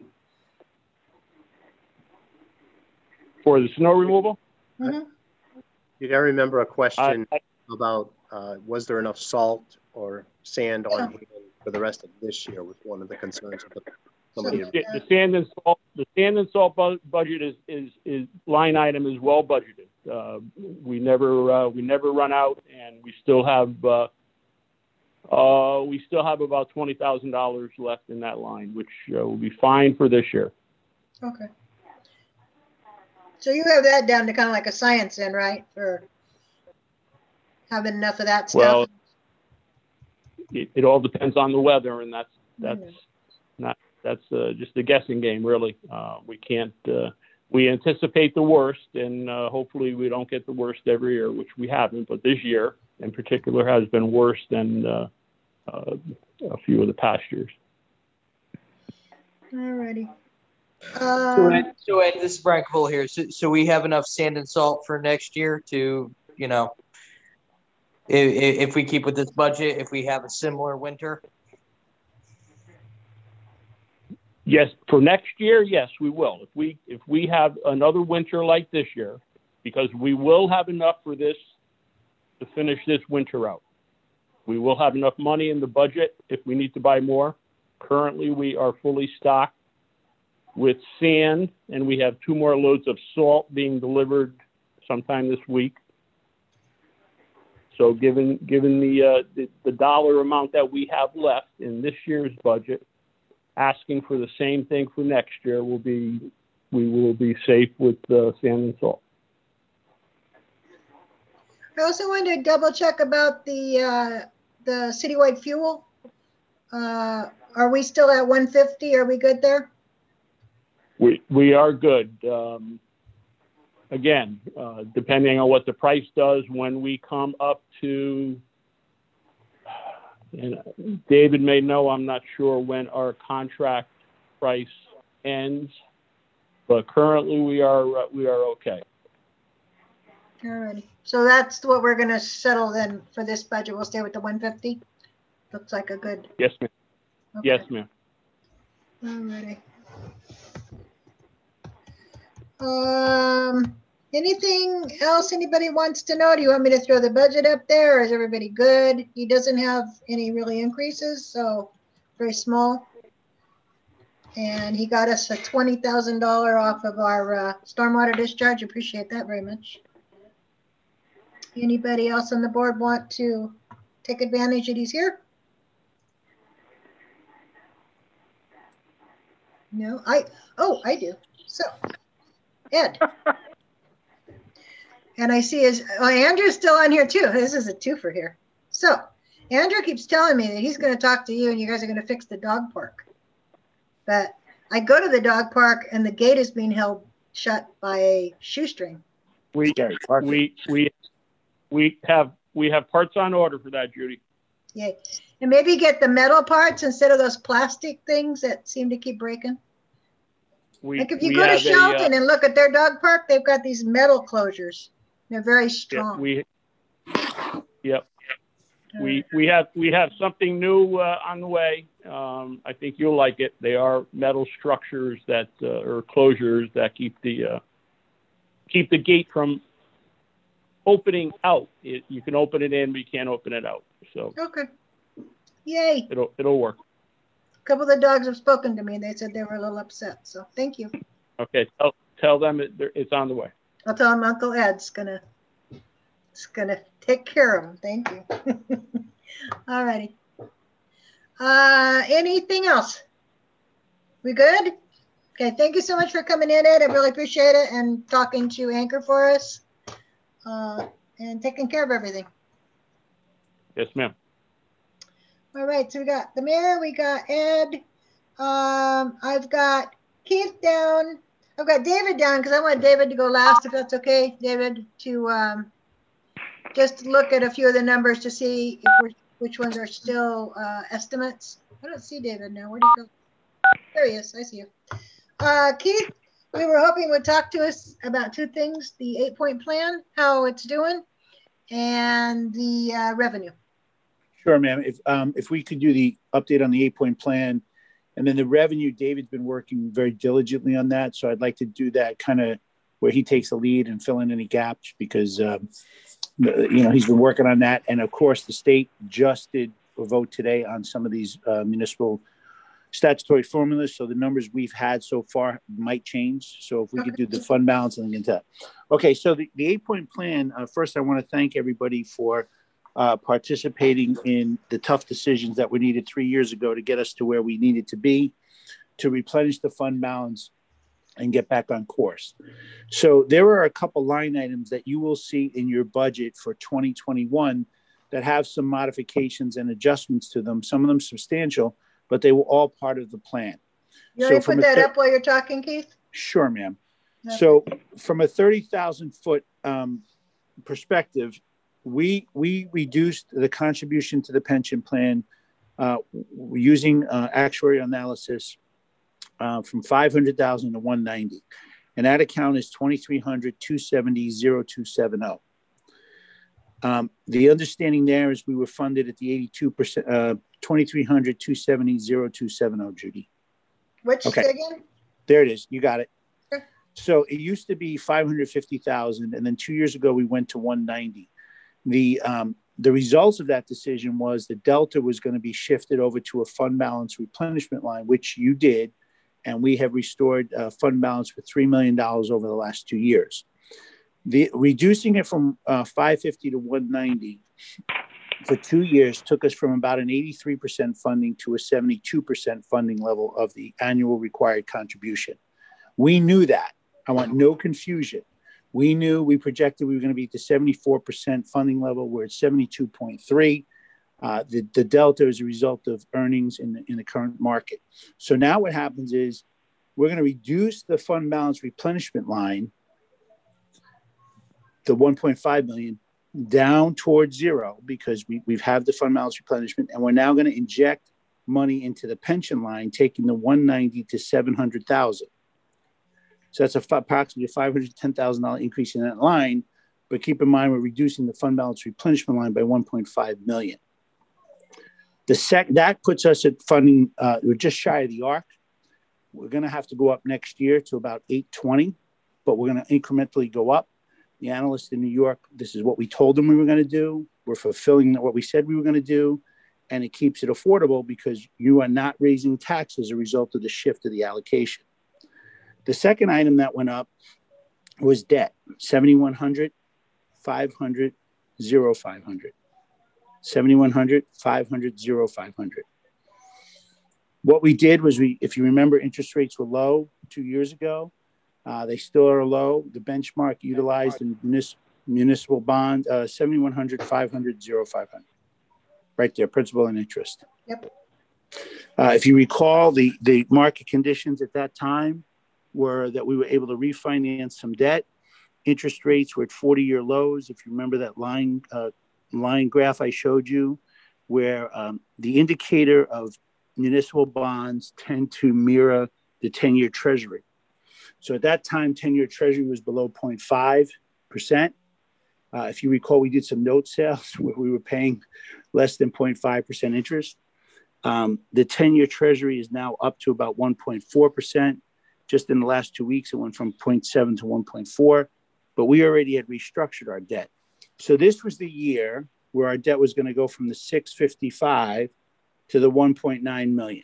For the snow removal? Mm-hmm. Did I remember a question I, I, about uh, was there enough salt or sand on hand for the rest of this year? Was one of the concerns of the, somebody. the, the sand and salt, the sand and salt bu budget is, is is line item is well budgeted. Uh, we never uh, we never run out, and we still have uh, uh, we still have about twenty thousand dollars left in that line, which uh, will be fine for this year. Okay. So you have that down to kind of like a science then, right? For having enough of that stuff. Well, it, it all depends on the weather, and that's that's mm-hmm. not that's uh, just a guessing game, really. Uh, we can't. Uh, we anticipate the worst, and uh, hopefully we don't get the worst every year, which we haven't. But this year, in particular, has been worse than uh, uh, a few of the past years. All righty. Um, so, Ed, so Ed, this is Brian Cole here. So, so we have enough sand and salt for next year to, you know, if, if we keep with this budget, if we have a similar winter. Yes, for next year, yes, we will. If we if we have another winter like this year, because we will have enough for this to finish this winter out. We will have enough money in the budget if we need to buy more. Currently, we are fully stocked with sand, and we have two more loads of salt being delivered sometime this week. So given given the, uh, the the dollar amount that we have left in this year's budget, asking for the same thing for next year will be we will be safe with uh, sand and salt. I also wanted to double check about the uh, the citywide fuel. Uh, are we still at one fifty? Are we good there? We, we are good. Um, again, uh, depending on what the price does when we come up to, and David may know, I'm not sure when our contract price ends, but currently we are, uh, we are okay. Alrighty. So that's what we're gonna settle then for this budget. We'll stay with the one fifty. Looks like a good. Yes, ma'am. Okay. Yes, ma'am. Alrighty. Um, anything else anybody wants to know? Do you want me to throw the budget up there, or is everybody good? He doesn't have any really increases, so very small. And he got us a twenty thousand dollars off of our uh, stormwater discharge. Appreciate that very much. Anybody else on the board want to take advantage that he's here? No, I, oh, I do. So, Ed. And I see his, oh, Andrew's still on here too. This is a twofer here. So, Andrew keeps telling me that he's going to talk to you and you guys are going to fix the dog park. But I go to the dog park and the gate is being held shut by a shoestring. We, we, we, we have, we have parts on order for that, Judy. Yay. And maybe get the metal parts instead of those plastic things that seem to keep breaking. We, like if you we go to have Shelton a, uh, and look at their dog park, they've got these metal closures. They're very strong. Yeah, we, yep. We, we have, we have something new uh, on the way. Um, I think you'll like it. They are metal structures that, uh, or closures that keep the, uh, keep the gate from opening out. It, you can open it in, but you can't open it out. So okay, yay! It'll it'll work. A couple of the dogs have spoken to me. They said they were a little upset. So thank you. Okay, tell tell them it, it's on the way. I'll tell them Uncle Ed's gonna, it's gonna take care of them. Thank you. All righty. Uh, anything else? We good? Okay. Thank you so much for coming in, Ed. I really appreciate it and talking to Anchor for us. Uh, and taking care of everything. Yes, ma'am. All right, so we got the mayor, we got Ed. Um, I've got Keith down. I've got David down because I want David to go last, if that's okay, David, to um, just look at a few of the numbers to see if we're, which ones are still uh, estimates. I don't see David now. Where'd he go? There he is. I see you. Uh, Keith, we were hoping would talk to us about two things, the eight-point plan, how it's doing, and the uh, revenue. Sure, ma'am. If um, if we could do the update on the eight-point plan, and then the revenue, David's been working very diligently on that. So I'd like to do that kind of where he takes the lead and fill in any gaps because, um, you know, he's been working on that. And of course, the state just did a vote today on some of these uh, municipal statutory formulas. So the numbers we've had so far might change. So if we could do the fund balance and then get that. Okay, so the, the eight-point plan, uh, first I want to thank everybody for Uh, participating in the tough decisions that were needed three years ago to get us to where we needed to be, to replenish the fund balance and get back on course. So there are a couple line items that you will see in your budget for twenty twenty-one that have some modifications and adjustments to them, some of them substantial, but they were all part of the plan. You already so put that up while you're talking, Keith? Sure, ma'am. Okay. So from a thirty thousand foot um, perspective, We we reduced the contribution to the pension plan uh, using uh, actuarial analysis uh, from five hundred thousand to one ninety, and that account is twenty-three hundred, two seventy, zero two seventy. Um, the understanding there is we were funded at the eighty-two percent, uh, twenty-three hundred, two seventy, zero two seventy, Judy. Which okay. again? There it is. You got it. Okay. So it used to be five hundred fifty thousand, and then two years ago we went to one ninety. The um, the results of that decision was the delta was going to be shifted over to a fund balance replenishment line, which you did, and we have restored uh, fund balance for three million dollars over the last two years. The reducing it from uh, five fifty to one ninety for two years took us from about an eighty-three percent funding to a seventy-two percent funding level of the annual required contribution. We knew that. I want no confusion. We knew, we projected we were going to be at the seventy-four percent funding level. We're at seventy-two point three. Uh, the, the delta is a result of earnings in the, in the current market. So now what happens is we're going to reduce the fund balance replenishment line, the one point five million, down towards zero because we, we've had the fund balance replenishment, and we're now going to inject money into the pension line, taking the one ninety to seven hundred thousand. So that's a, approximately a five hundred ten thousand dollars increase in that line. But keep in mind, we're reducing the fund balance replenishment line by one point five million. The sec that puts us at funding, uh, we're just shy of the arc. We're going to have to go up next year to about eight twenty, but we're going to incrementally go up. The analysts in New York, this is what we told them we were going to do. We're fulfilling what we said we were going to do. And it keeps it affordable because you are not raising taxes as a result of the shift of the allocation. The second item that went up was debt, seventy-one hundred, five hundred, zero, five hundred. seventy-one hundred, five hundred, zero, five hundred. What we did was we, if you remember, interest rates were low two years ago. Uh, they still are low. The benchmark utilized in munis municipal bond, uh, seventy-one hundred, five hundred, zero, five hundred. Right there, principal and interest. Yep. Uh, if you recall, the, the market conditions at that time were that we were able to refinance some debt. Interest rates were at forty-year lows. If you remember that line, uh, line graph I showed you, where um, the indicator of municipal bonds tend to mirror the ten-year treasury. So at that time, ten-year treasury was below zero point five percent. Uh, if you recall, we did some note sales where we were paying less than zero point five percent interest. Um, the ten-year treasury is now up to about one point four percent. Just in the last two weeks, it went from zero point seven to one point four, but we already had restructured our debt. So this was the year where our debt was going to go from the six fifty-five to the one point nine million.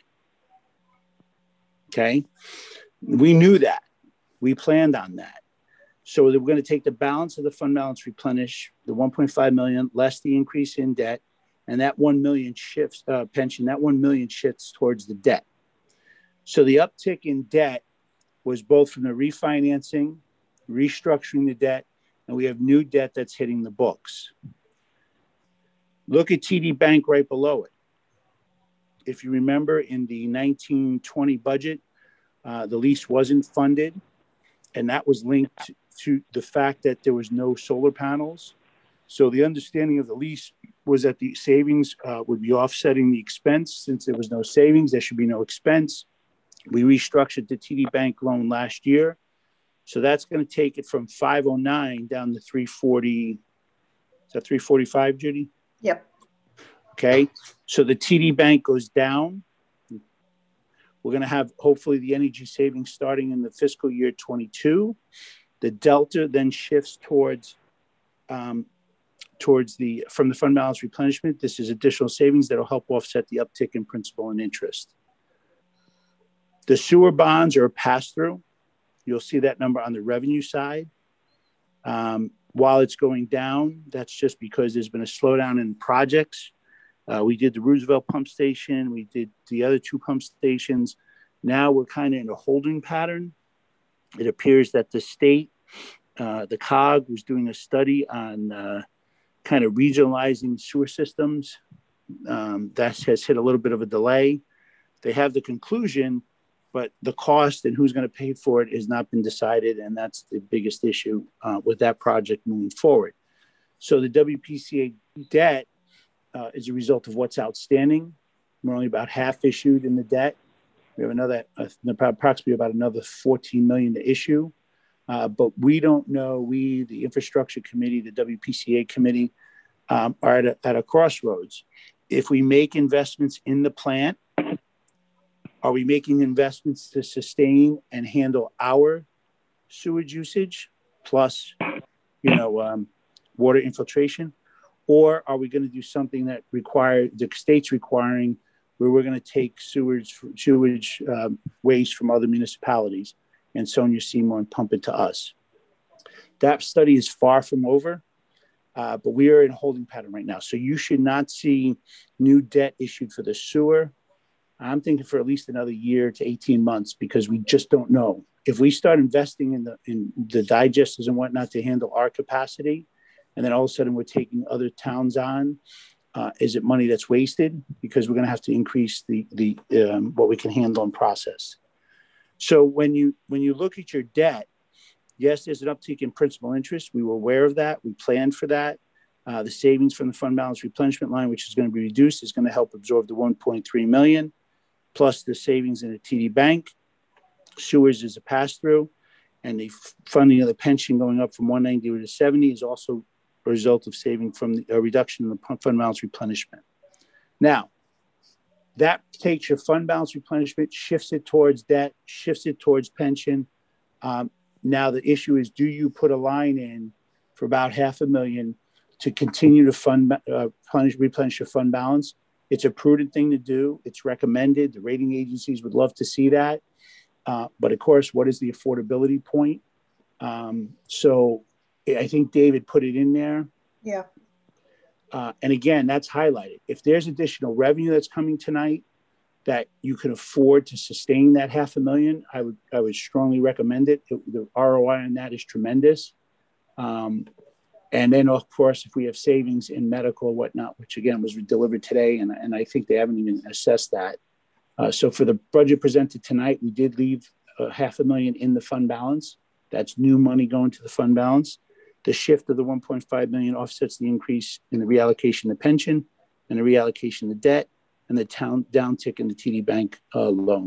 Okay. We knew that. We planned on that. So we're going to take the balance of the fund balance replenish, the one point five million, less the increase in debt, and that one million shifts, uh, pension, that one million shifts towards the debt. So the uptick in debt was both from the refinancing, restructuring the debt, and we have new debt that's hitting the books. Look at T D Bank right below it. If you remember, in the nineteen twenty budget, uh, the lease wasn't funded, and that was linked to the fact that there was no solar panels. So the understanding of the lease was that the savings uh, would be offsetting the expense. Since there was no savings, there should be no expense. We restructured the T D Bank loan last year. So that's going to take it from five oh nine down to three forty. Is that three forty-five, Judy? Yep. Okay. So the T D Bank goes down. We're going to have hopefully the energy savings starting in the fiscal year twenty-two. The delta then shifts towards um, towards the from the fund balance replenishment. This is additional savings that will help offset the uptick in principal and interest. The sewer bonds are a pass-through. You'll see that number on the revenue side. Um, while it's going down, that's just because there's been a slowdown in projects. Uh, we did the Roosevelt pump station. We did the other two pump stations. Now we're kind of in a holding pattern. It appears that the state, uh, the C O G was doing a study on uh, kind of regionalizing sewer systems. Um, that has hit a little bit of a delay. They have the conclusion, but the cost and who's going to pay for it has not been decided. And that's the biggest issue uh, with that project moving forward. So the W P C A debt uh, is a result of what's outstanding. We're only about half issued in the debt. We have another, uh, approximately about another fourteen million to issue. Uh, but we don't know, we, the infrastructure committee, the W P C A committee, um, are at a, at a crossroads. If we make investments in the plant, are we making investments to sustain and handle our sewage usage plus, you know, um, water infiltration? Or are we going to do something that require the state's requiring, where we're going to take sewage, sewage um, waste from other municipalities and Sonia Seymour and pump it to us? That study is far from over, uh, but we are in a holding pattern right now. So you should not see new debt issued for the sewer. I'm thinking for at least another year to eighteen months, because we just don't know. If we start investing in the in the digesters and whatnot to handle our capacity, and then all of a sudden we're taking other towns on, uh, is it money that's wasted? Because we're going to have to increase the the um, what we can handle and process. So when you when you look at your debt, yes, there's an uptick in principal interest. We were aware of that. We planned for that. Uh, the savings from the fund balance replenishment line, which is going to be reduced, is going to help absorb the one point three million, plus the savings in the T D Bank. Sewers is a pass-through, and the funding of the pension going up from one ninety to seventy is also a result of saving from the a reduction in the fund balance replenishment. Now, that takes your fund balance replenishment, shifts it towards debt, shifts it towards pension. Um, now the issue is, do you put a line in for about half a million to continue to fund uh, replenish, replenish your fund balance? It's a prudent thing to do. It's recommended. The rating agencies would love to see that. Uh, but of course, what is the affordability point? Um, so I think David put it in there. Yeah. Uh, and again, that's highlighted. If there's additional revenue that's coming tonight that you can afford to sustain that half a million, I would I would strongly recommend it. it the R O I on that is tremendous. Um, and then, of course, if we have savings in medical or whatnot, which again was delivered today, and, and I think they haven't even assessed that. Uh, so for the budget presented tonight, we did leave uh, half a million in the fund balance. That's new money going to the fund balance. The shift of the one point five million offsets the increase in the reallocation of pension and the reallocation of debt and the town downtick in the T D Bank uh, loan.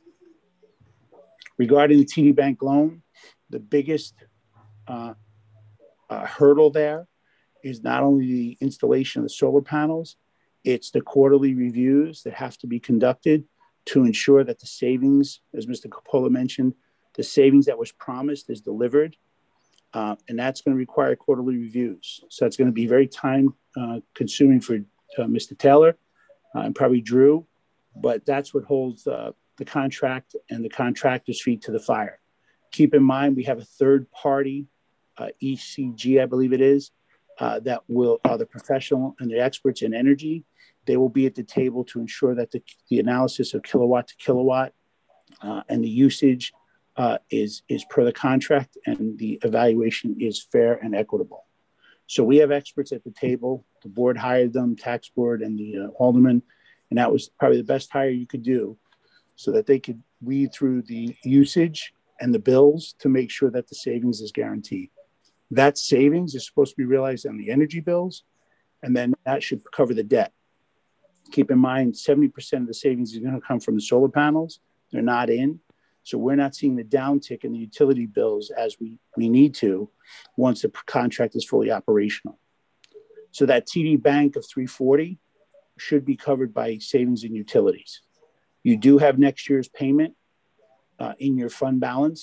Regarding the T D Bank loan, the biggest uh, uh, hurdle there is not only the installation of the solar panels, it's the quarterly reviews that have to be conducted to ensure that the savings, as Mister Coppola mentioned, the savings that was promised is delivered. Uh, and that's going to require quarterly reviews. So it's going to be very time uh, consuming for uh, Mister Taylor uh, and probably Drew, but that's what holds uh, the contract and the contractor's feet to the fire. Keep in mind, we have a third party, uh, E C G, I believe it is, uh, that will are the professional and the experts in energy. They will be at the table to ensure that the, the analysis of kilowatt to kilowatt uh, and the usage Uh, is is per the contract, and the evaluation is fair and equitable. So we have experts at the table. The board hired them, tax board and the uh, alderman, and that was probably the best hire you could do, so that they could read through the usage and the bills to make sure that the savings is guaranteed. That savings is supposed to be realized on the energy bills, and then that should cover the debt. Keep in mind, seventy percent of the savings is going to come from the solar panels. They're not in. So we're not seeing the downtick in the utility bills as we, we need to once the contract is fully operational. So that T D Bank of three forty should be covered by savings in utilities. You do have next year's payment uh, in your fund balance.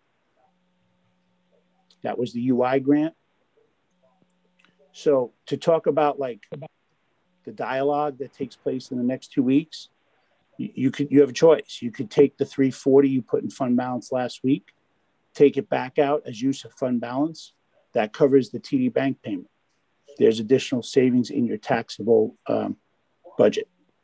That was the U I grant. So to talk about like the dialogue that takes place in the next two weeks, You could you have a choice. You could take the three forty you put in fund balance last week, take it back out as use of fund balance. That covers the T D Bank payment. There's additional savings in your taxable um, budget.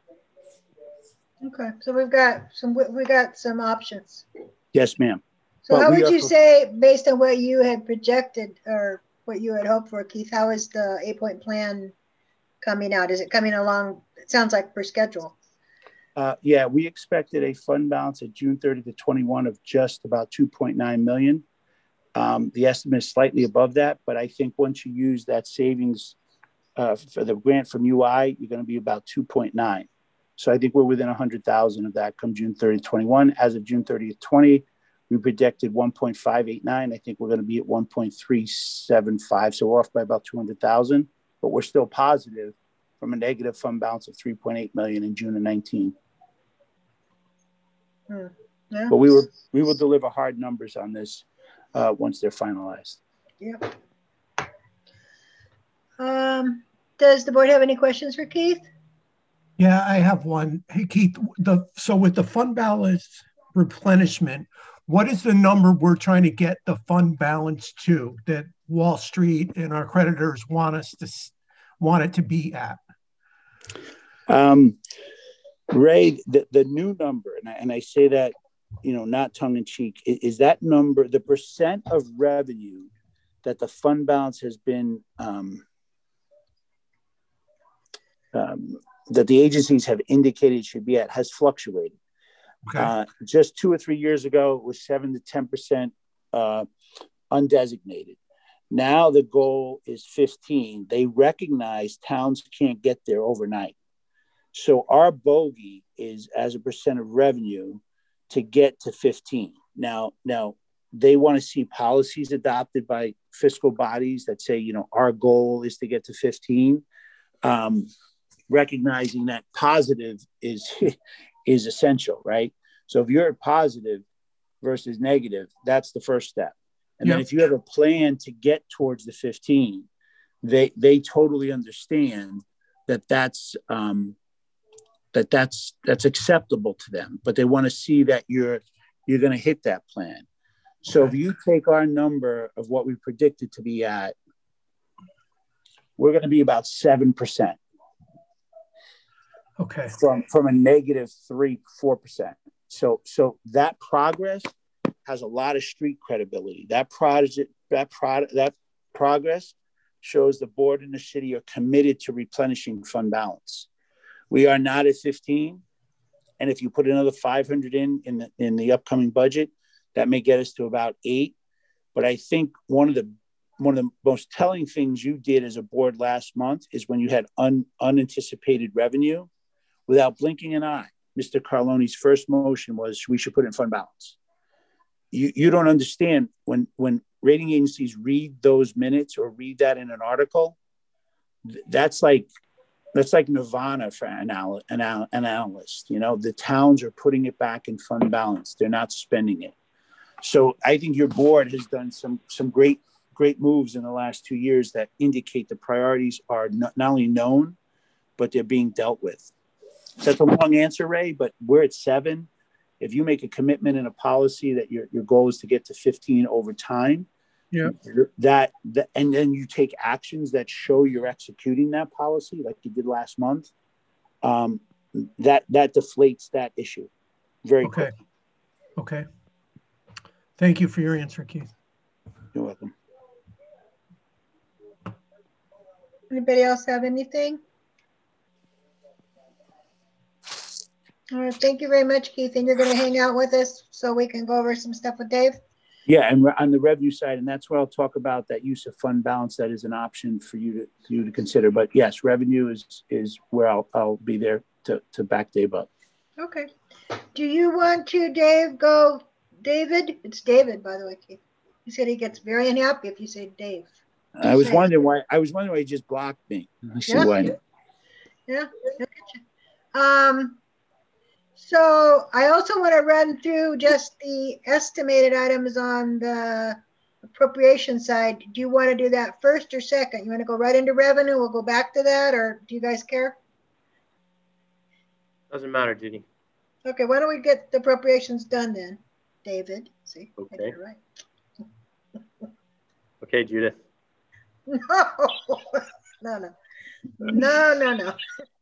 Okay, so we've got some we got some options. Yes, ma'am. So but how would you say, based on what you had projected or what you had hoped for, Keith, how is the eight-point plan coming out? Is it coming along? It sounds like per schedule. Uh, yeah, we expected a fund balance at June thirtieth to twenty-one of just about two point nine million. Um, the estimate is slightly above that, but I think once you use that savings uh, for the grant from U I, you're going to be about two point nine. So I think we're within one hundred thousand of that come June thirtieth, twenty-one. As of June thirtieth, twenty, we projected one point five eight nine. I think we're going to be at one point three seven five. So we're off by about two hundred thousand, but we're still positive from a negative fund balance of three point eight million in June of nineteen. Hmm. Yeah. But we will we will deliver hard numbers on this uh, once they're finalized. Yep. Um, does the board have any questions for Keith? Yeah, I have one. Hey, Keith. The so with the fund balance replenishment, what is the number we're trying to get the fund balance to that Wall Street and our creditors want us to want it to be at? Um. Ray, the, the new number, and I, and I say that, you know, not tongue in cheek, is, is that number, the percent of revenue that the fund balance has been, um, um, that the agencies have indicated should be at, has fluctuated. Okay. Uh, just two or three years ago, it was seven to ten percent uh, undesignated. Now the goal is fifteen. They recognize towns can't get there overnight. So our bogey is as a percent of revenue to get to fifteen. Now, now they want to see policies adopted by fiscal bodies that say, you know, our goal is to get to fifteen. Um, recognizing that positive is is essential, right? So if you're positive versus negative, that's the first step. And Yeah. then if you have a plan to get towards the fifteen, they they totally understand that that's um, that that's that's acceptable to them. But they want to see that you're you're going to hit that plan. So Okay. if you take our number of what we predicted to be at, we're going to be about seven percent. Okay. From from a negative three four percent. So so that progress has a lot of street credibility. That project, that product, that progress shows the board and the city are committed to replenishing fund balance. We are not at fifteen, and if you put another five hundred in in the, in the upcoming budget, that may get us to about eight. But I think one of the one of the most telling things you did as a board last month is when you had un, unanticipated revenue, without blinking an eye, Mister Carlone's first motion was we should put in fund balance. You you don't understand when when rating agencies read those minutes or read that in an article, that's like that's like nirvana for an, anal, an, an analyst. You know, the towns are putting it back in fund balance. They're not spending it. So I think your board has done some some great great moves in the last two years that indicate the priorities are not, not only known, but they're being dealt with. So that's a long answer, Ray, but we're at seven. If you make a commitment in a policy that your, your goal is to get to fifteen over time, yeah, that, that and then you take actions that show you're executing that policy like you did last month, um, that that deflates that issue very okay. quickly. Okay. Thank you for your answer, Keith. You're welcome. Anybody else have anything? All right, thank you very much, Keith. And you're going to hang out with us so we can go over some stuff with Dave? Yeah, and on the revenue side, and that's where I'll talk about that use of fund balance. That is an option for you to for you to consider. But yes, revenue is is where I'll I'll be there to to back Dave up. Okay. Do you want to, Dave, go David? It's David, by the way, Keith. He said he gets very unhappy if you say Dave. I was Say wondering why I was wondering why he just blocked me. I see yeah. why. Yeah. Um. So I also want to run through just the estimated items on the appropriation side. Do you want to do that first or second? You want to go right into revenue? We'll go back to that, or do you guys care? Doesn't matter, Judy. Okay, why don't we get the appropriations done then, David? See, I did Okay. it right. Okay, Judith. No, no, no, no, no, no.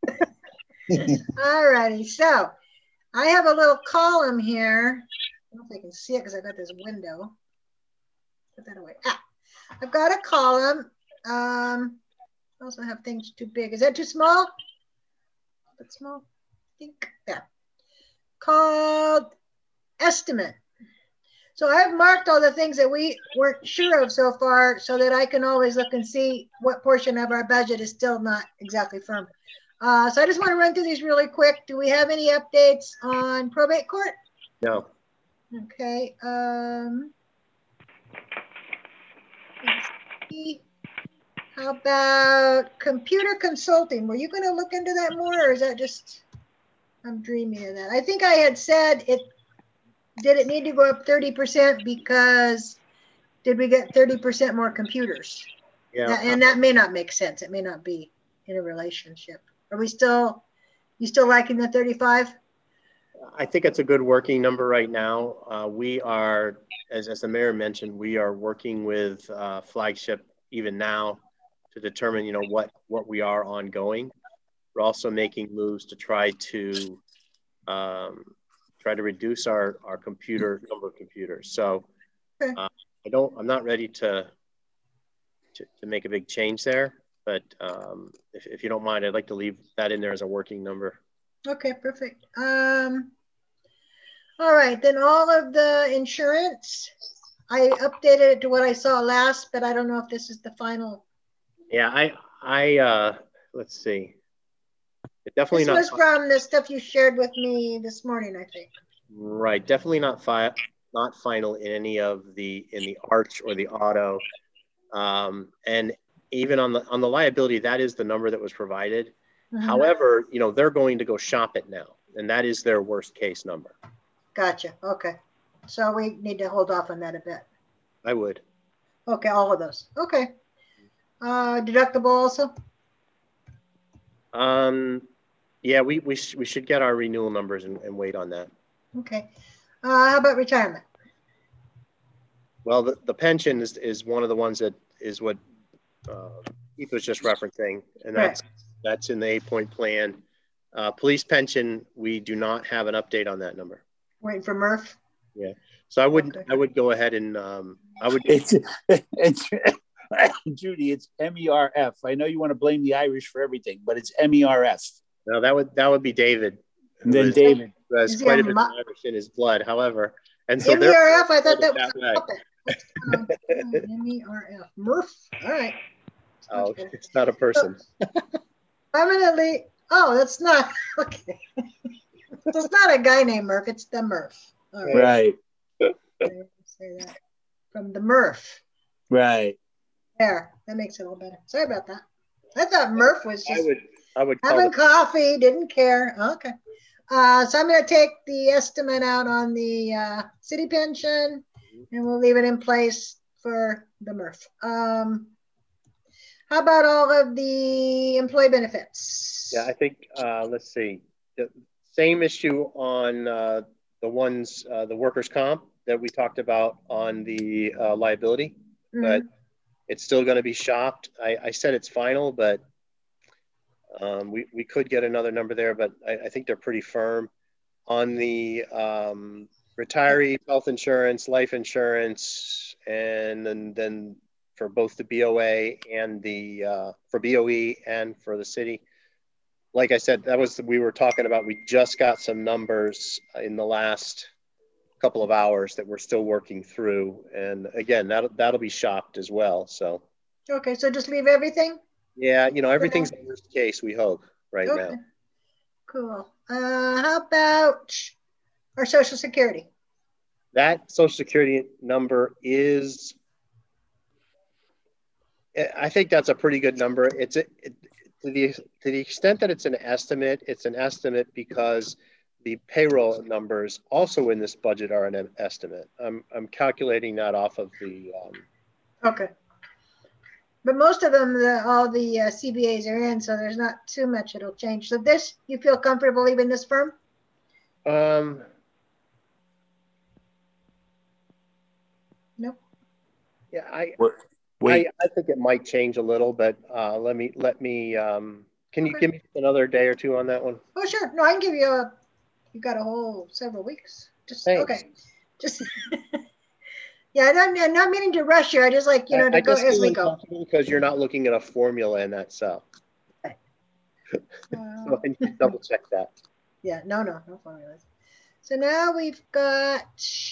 All righty, so I have a little column here. I don't know if I can see it because I got this window. Put that away. Ah, I've got a column. Um, I also have things too big. Is that too small? A bit small. I think. Yeah. Called estimate. So I've marked all the things that we weren't sure of so far so that I can always look and see what portion of our budget is still not exactly firm. Uh, so I just want to run through these really quick. Do we have any updates on probate court? No. Okay. Um, let's see. How about computer consulting? Were you going to look into that more, or is that just, I'm dreaming of that? I think I had said it, did it need to go up thirty percent because did we get thirty percent more computers? Yeah. That, and that may not make sense. It may not be in a relationship. Are we still, you still liking the thirty-five? I think it's a good working number right now. Uh, we are, as, as the mayor mentioned, we are working with uh, Flagship even now to determine, you know, what, what we are ongoing. We're also making moves to try to um, try to reduce our, our computer number of computers. So okay. uh, I don't, I'm not ready to, to, to make a big change there, but um, if, if you don't mind, I'd like to leave that in there as a working number. Okay, perfect. Um, All right, then all of the insurance, I updated it to what I saw last, but I don't know if this is the final. Yeah, I, I, uh, let's see. It definitely This not. was from the stuff you shared with me this morning, I think. Right, definitely not fi not final in any of the, in the arch or the auto. Um, and even on the, on the liability, that is the number that was provided. Mhm. However, you know, they're going to go shop it now, and that is their worst case number. Gotcha, okay. So we need to hold off on that a bit. I would. Okay, all of those, okay. Uh, deductible also? Um, yeah, we, we, sh we should get our renewal numbers and, and wait on that. Okay. Uh, how about retirement? Well, the, the pension is, is one of the ones that is what uh, Keith was just referencing, and that's, Right. that's in the eight-point plan. Uh, police pension, we do not have an update on that number. Waiting for Murph? Yeah. So I would, Okay. I would go ahead and um, I would. It's, it's Judy, it's M E R F. I know you want to blame the Irish for everything, but it's M E R F. No, that would, that would be David. And then who is- David. who has Is he quite a a bit of mu- Irish in his blood, however. And so M E they're R F, I thought that was that a way. puppet. What's going on? Oh, M E R F, Murph, all right. Oh, Sounds good. it's not a person. Permanently, oh, that's not, okay. It's not a guy named Murph, it's the Murph. All right. Right, Okay, say that. From the Murph. right. There, that makes it a little better. Sorry about that. I thought Murph was I just would, I would call having it. coffee, didn't care. Okay. Uh, so I'm going to take the estimate out on the uh, city pension, and we'll leave it in place for the Murph. Um, how about all of the employee benefits? Yeah, I think, uh, let's see, the same issue on uh, the ones, uh, the workers' comp that we talked about on the uh, liability, Mhm. but it's still going to be shopped. I, I said it's final, but um, we, we could get another number there, but I, I think they're pretty firm. On the um, retiree health insurance, life insurance, and then, then for both the B O A and the, uh, for B O E and for the city. Like I said, that was, we were talking about, we just got some numbers in the last couple of hours that we're still working through. And again, that'll, that'll be shopped as well. So, Okay, so just leave everything? yeah, you know, everything's the worst case, we hope, right Okay. now. Cool. Uh, how about our Social Security? That Social Security number is, I think that's a pretty good number. It's a, it, to the to the extent that it's an estimate, it's an estimate because the payroll numbers also in this budget are an estimate. I'm I'm calculating that off of the. Um, Okay. But most of them, the, all the uh, C B As are in, so there's not too much it'll change. So this, you feel comfortable leaving this firm? um, No. yeah, I Wait, I, I think it might change a little, but uh, let me let me. Um, can you Okay. give me another day or two on that one? Oh, sure. No, I can give you a, you got a whole several weeks. Just, Thanks. okay. Just, yeah, I'm not, I'm not meaning to rush you. I just like, you know, I, to I go just as feel we go. uncomfortable because you're not looking at a formula in that cell. Uh, So I need to double check that. Yeah, no, no, no formulas. So now we've got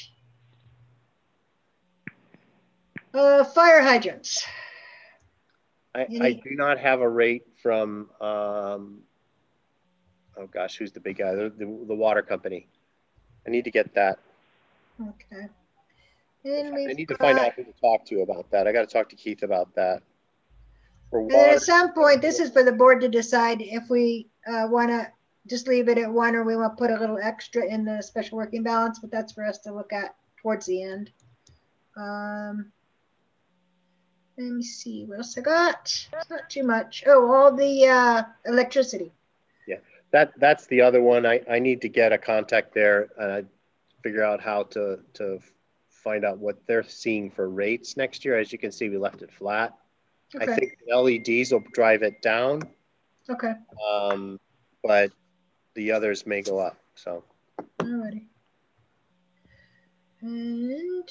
uh, fire hydrants. I, I Any- do not have a rate from, um, oh gosh, who's the big guy? The, the, the water company. I need to get that. Okay. And I we've need to find got- out who to talk to about that. I got to talk to Keith about that. For And then water, at some point, this is for the board to decide if we uh, want to just leave it at one or we want to put a little extra in the special working balance, but that's for us to look at towards the end. Um, let me see what else I got. It's not too much. Oh, all the uh, electricity. yeah, that that's the other one. I, I need to get a contact there and I figure out how to to find out what they're seeing for rates next year. As you can see, we left it flat. I Okay. think L E Ds will drive it down, Okay. um, but the others may go up. So, Alrighty. And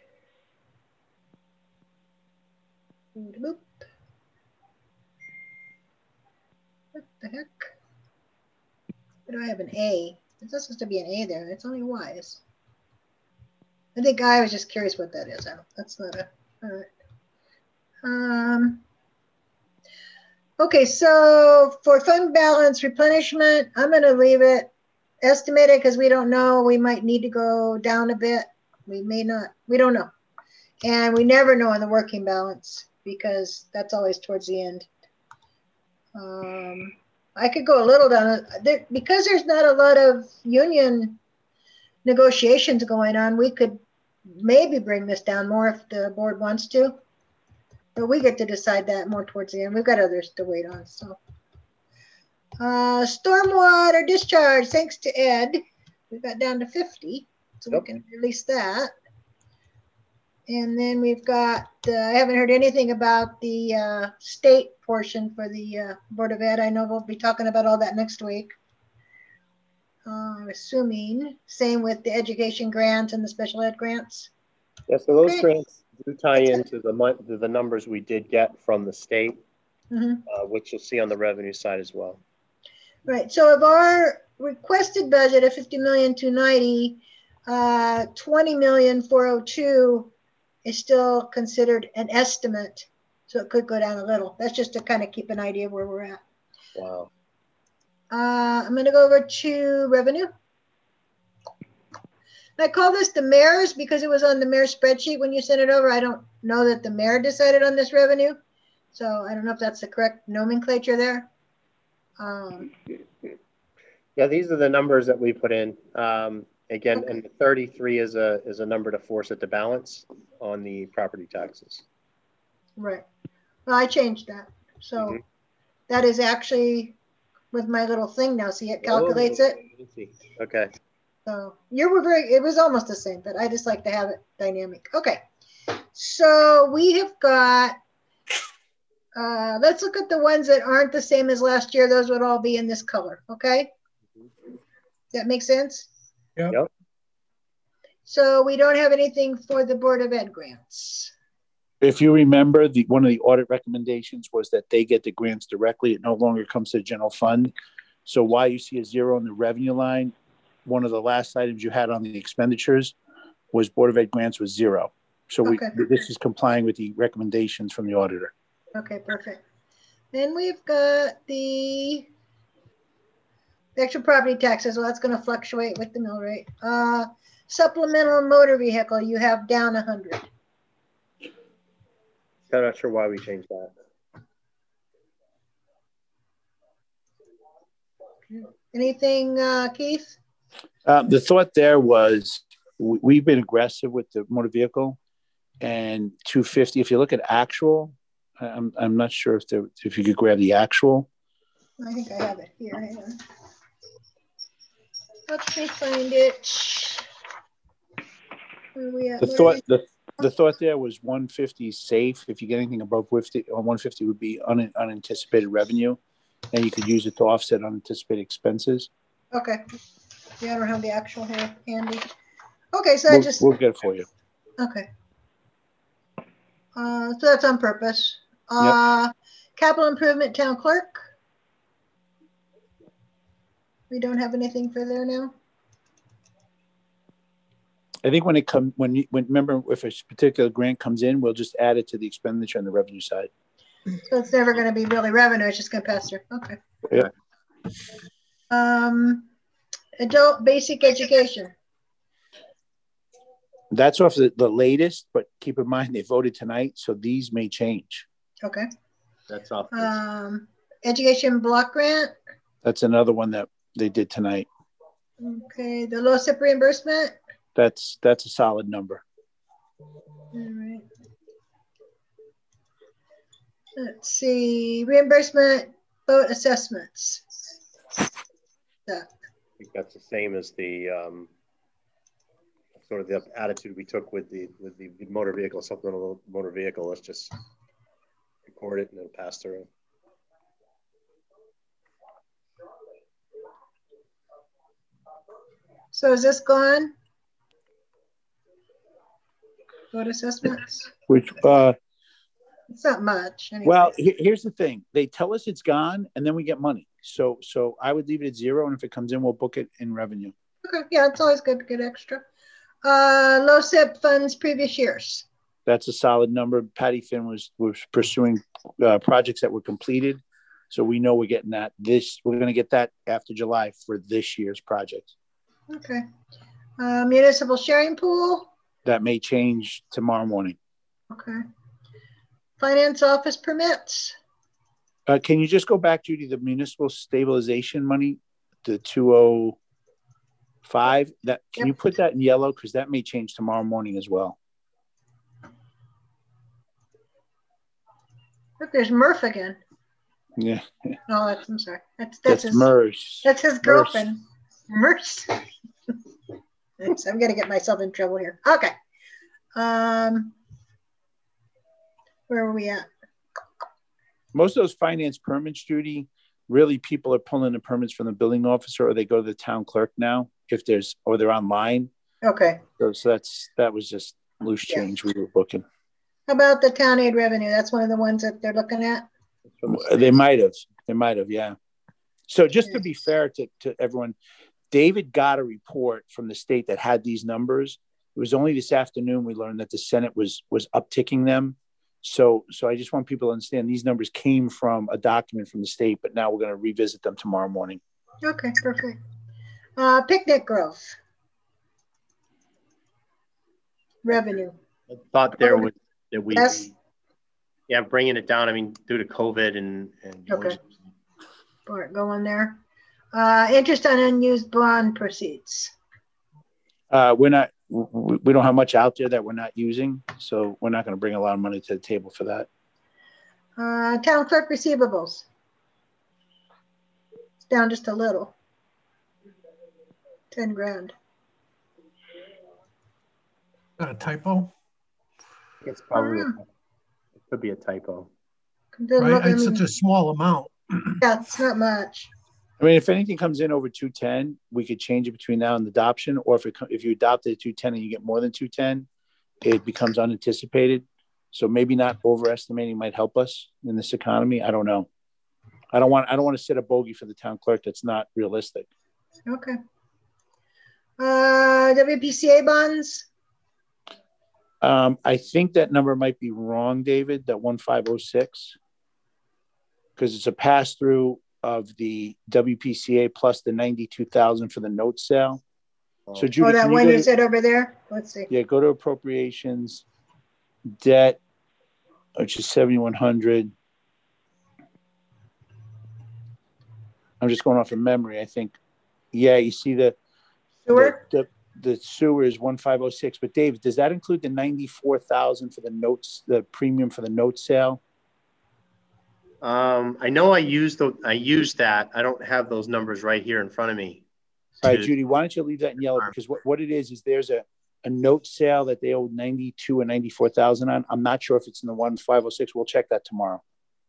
boop. What the heck? Why do I have an A? It's not supposed to be an A there. It's only Y's. I think I was just curious what that is. I don't, that's not a, all right. Um, okay, so for fund balance replenishment, I'm going to leave it estimated because we don't know. We might need to go down a bit. We may not. We don't know. And we never know on the working balance because that's always towards the end. Um, I could go a little down there, because there's not a lot of union negotiations going on. We could maybe bring this down more if the board wants to, but we get to decide that more towards the end. We've got others to wait on. So, uh, stormwater discharge, thanks to Ed, we got down to fifty, so yep. We can release that. And then we've got, uh, I haven't heard anything about the uh, state portion for the uh, Board of Ed. I know we'll be talking about all that next week. Uh, I'm assuming, same with the education grants and the special ed grants. Yeah, so those okay. grants do tie into the, to the numbers we did get from the state, mm-hmm. uh, which you'll see on the revenue side as well. Right, so of our requested budget of fifty million two ninety, uh, twenty million four oh two is still considered an estimate, so it could go down a little. That's just to kind of keep an idea of where we're at. Wow. Uh, I'm going to go over to revenue. I call this the mayor's because it was on the mayor's spreadsheet when you sent it over. I don't know that the mayor decided on this revenue, so I don't know if that's the correct nomenclature there. Um, yeah, these are the numbers that we put in. Um, Again, okay. And thirty-three is a is a number to force it to balance on the property taxes. Right. Well, I changed that. So mm-hmm. that is actually with my little thing now. See, it calculates oh, it. Okay. So you were very, it was almost the same, but I just like to have it dynamic. Okay. So we have got, uh, let's look at the ones that aren't the same as last year. Those would all be in this color. Okay. Mm-hmm. Does that make sense? Yep. Yep. So we don't have anything for the Board of Ed grants. If you remember, the one of the audit recommendations was that they get the grants directly. It no longer comes to the general fund. So why you see a zero on the revenue line, one of the last items you had on the expenditures was Board of Ed grants was zero. So we, okay. This is complying with the recommendations from the auditor. Okay, perfect. Then we've got the The actual property taxes, well, that's going to fluctuate with the mill rate. Uh, supplemental motor vehicle, you have down one hundred. I'm not sure why we changed that. Anything, uh, Keith? Uh, the thought there was we, we've been aggressive with the motor vehicle, and two fifty. If you look at actual, I'm I'm not sure if there, if you could grab the actual. I think I have it here. Hang on. Let me find it. Where are we at? The thought, the, the thought there was one fifty safe. If you get anything above fifty, or one fifty would be un, unanticipated revenue, and you could use it to offset unanticipated expenses. Okay. Yeah, I don't have the actual here handy. Okay, so we'll, I just we'll get it for you. Okay. Uh, so that's on purpose. Uh, yep. Capital improvement town clerk. We don't have anything for there now. I think when it comes, when you, when remember, if a particular grant comes in, we'll just add it to the expenditure on the revenue side. So it's never going to be really revenue; it's just going to pass through. Okay. Yeah. Um, adult basic education. That's off the, the latest, but keep in mind they voted tonight, so these may change. Okay. That's off. Um, education block grant. That's another one that they did tonight. Okay, the low S I P reimbursement. That's that's a solid number. All right. Let's see, reimbursement boat assessments. I think that's the same as the um, sort of the attitude we took with the with the motor vehicle, supplemental motor vehicle. Let's just record it and then pass through. So is this gone? Boat assessments? Which uh it's not much. Anyway. Well, he, here's the thing. They tell us it's gone and then we get money. So, so I would leave it at zero, and if it comes in, we'll book it in revenue. Okay, yeah, it's always good to get extra. Uh, low S I P funds previous years. That's a solid number. Patty Finn was, was pursuing uh, projects that were completed. So we know we're getting that this, we're going to get that after July for this year's project. Okay. Uh, municipal sharing pool. That may change tomorrow morning. Okay. Finance office permits. Uh, can you just go back, Judy, the municipal stabilization money, the two oh five, that, can Yep. you put that in yellow? Because that may change tomorrow morning as well. Look, there's Murph again. Yeah. No, that's, I'm sorry. That's, that's, That's his, MERS. that's his MERS. girlfriend. Merce. Oops, I'm going to get myself in trouble here. Okay. Um, where are we at? Most of those finance permits, Judy, really people are pulling the permits from the building officer, or they go to the town clerk now if there's, or they're online. Okay. So, so that's, that was just loose change we were booking. How about the town aid revenue? That's one of the ones that they're looking at. They might have, they might have, yeah. So just to be fair to, to everyone, David got a report from the state that had these numbers. It was only this afternoon we learned that the Senate was was upticking them. So, so I just want people to understand these numbers came from a document from the state, but now we're going to revisit them tomorrow morning. Okay, perfect. Uh, picnic growth. Revenue. I thought there was that we, Yes. yeah, bringing it down. I mean, due to COVID and, and Okay. All right, go on there. Uh, interest on unused bond proceeds. Uh, we're not, we, we don't have much out there that we're not using. So we're not going to bring a lot of money to the table for that. Uh, town clerk receivables. It's down just a little. ten grand. Is that a typo? It's probably, Hmm. it could be a typo. Doesn't Right? look- I It's mean, such a small amount. Yeah, it's not much. I mean, if anything comes in over two ten, we could change it between now and adoption. Or if it, co- if you adopt it at two ten and you get more than two ten, it becomes unanticipated. So maybe not overestimating might help us in this economy. I don't know. I don't want, I don't want to set a bogey for the town clerk that's not realistic. Okay. Uh, W P C A bonds. Um, I think that number might be wrong, David, that one five oh six. Because it's a pass through of the W P C A plus the ninety-two thousand for the note sale. So Judy, Oh, that can you one go you to- said over there? Let's see. Yeah, go to appropriations, debt, which is seventy-one hundred. I'm just going off of memory, I think. Yeah, you see the Sewer? the, the, the sewer is one five oh six. But Dave, does that include the ninety-four thousand for the notes, the premium for the note sale? Um, I know I used the, I used that. I don't have those numbers right here in front of me. All right, to- Judy, why don't you leave that in yellow? Because what, what it is, is there's a, a note sale that they owe ninety-two and ninety-four thousand on. I'm not sure if it's in the one five oh six. We'll check that tomorrow.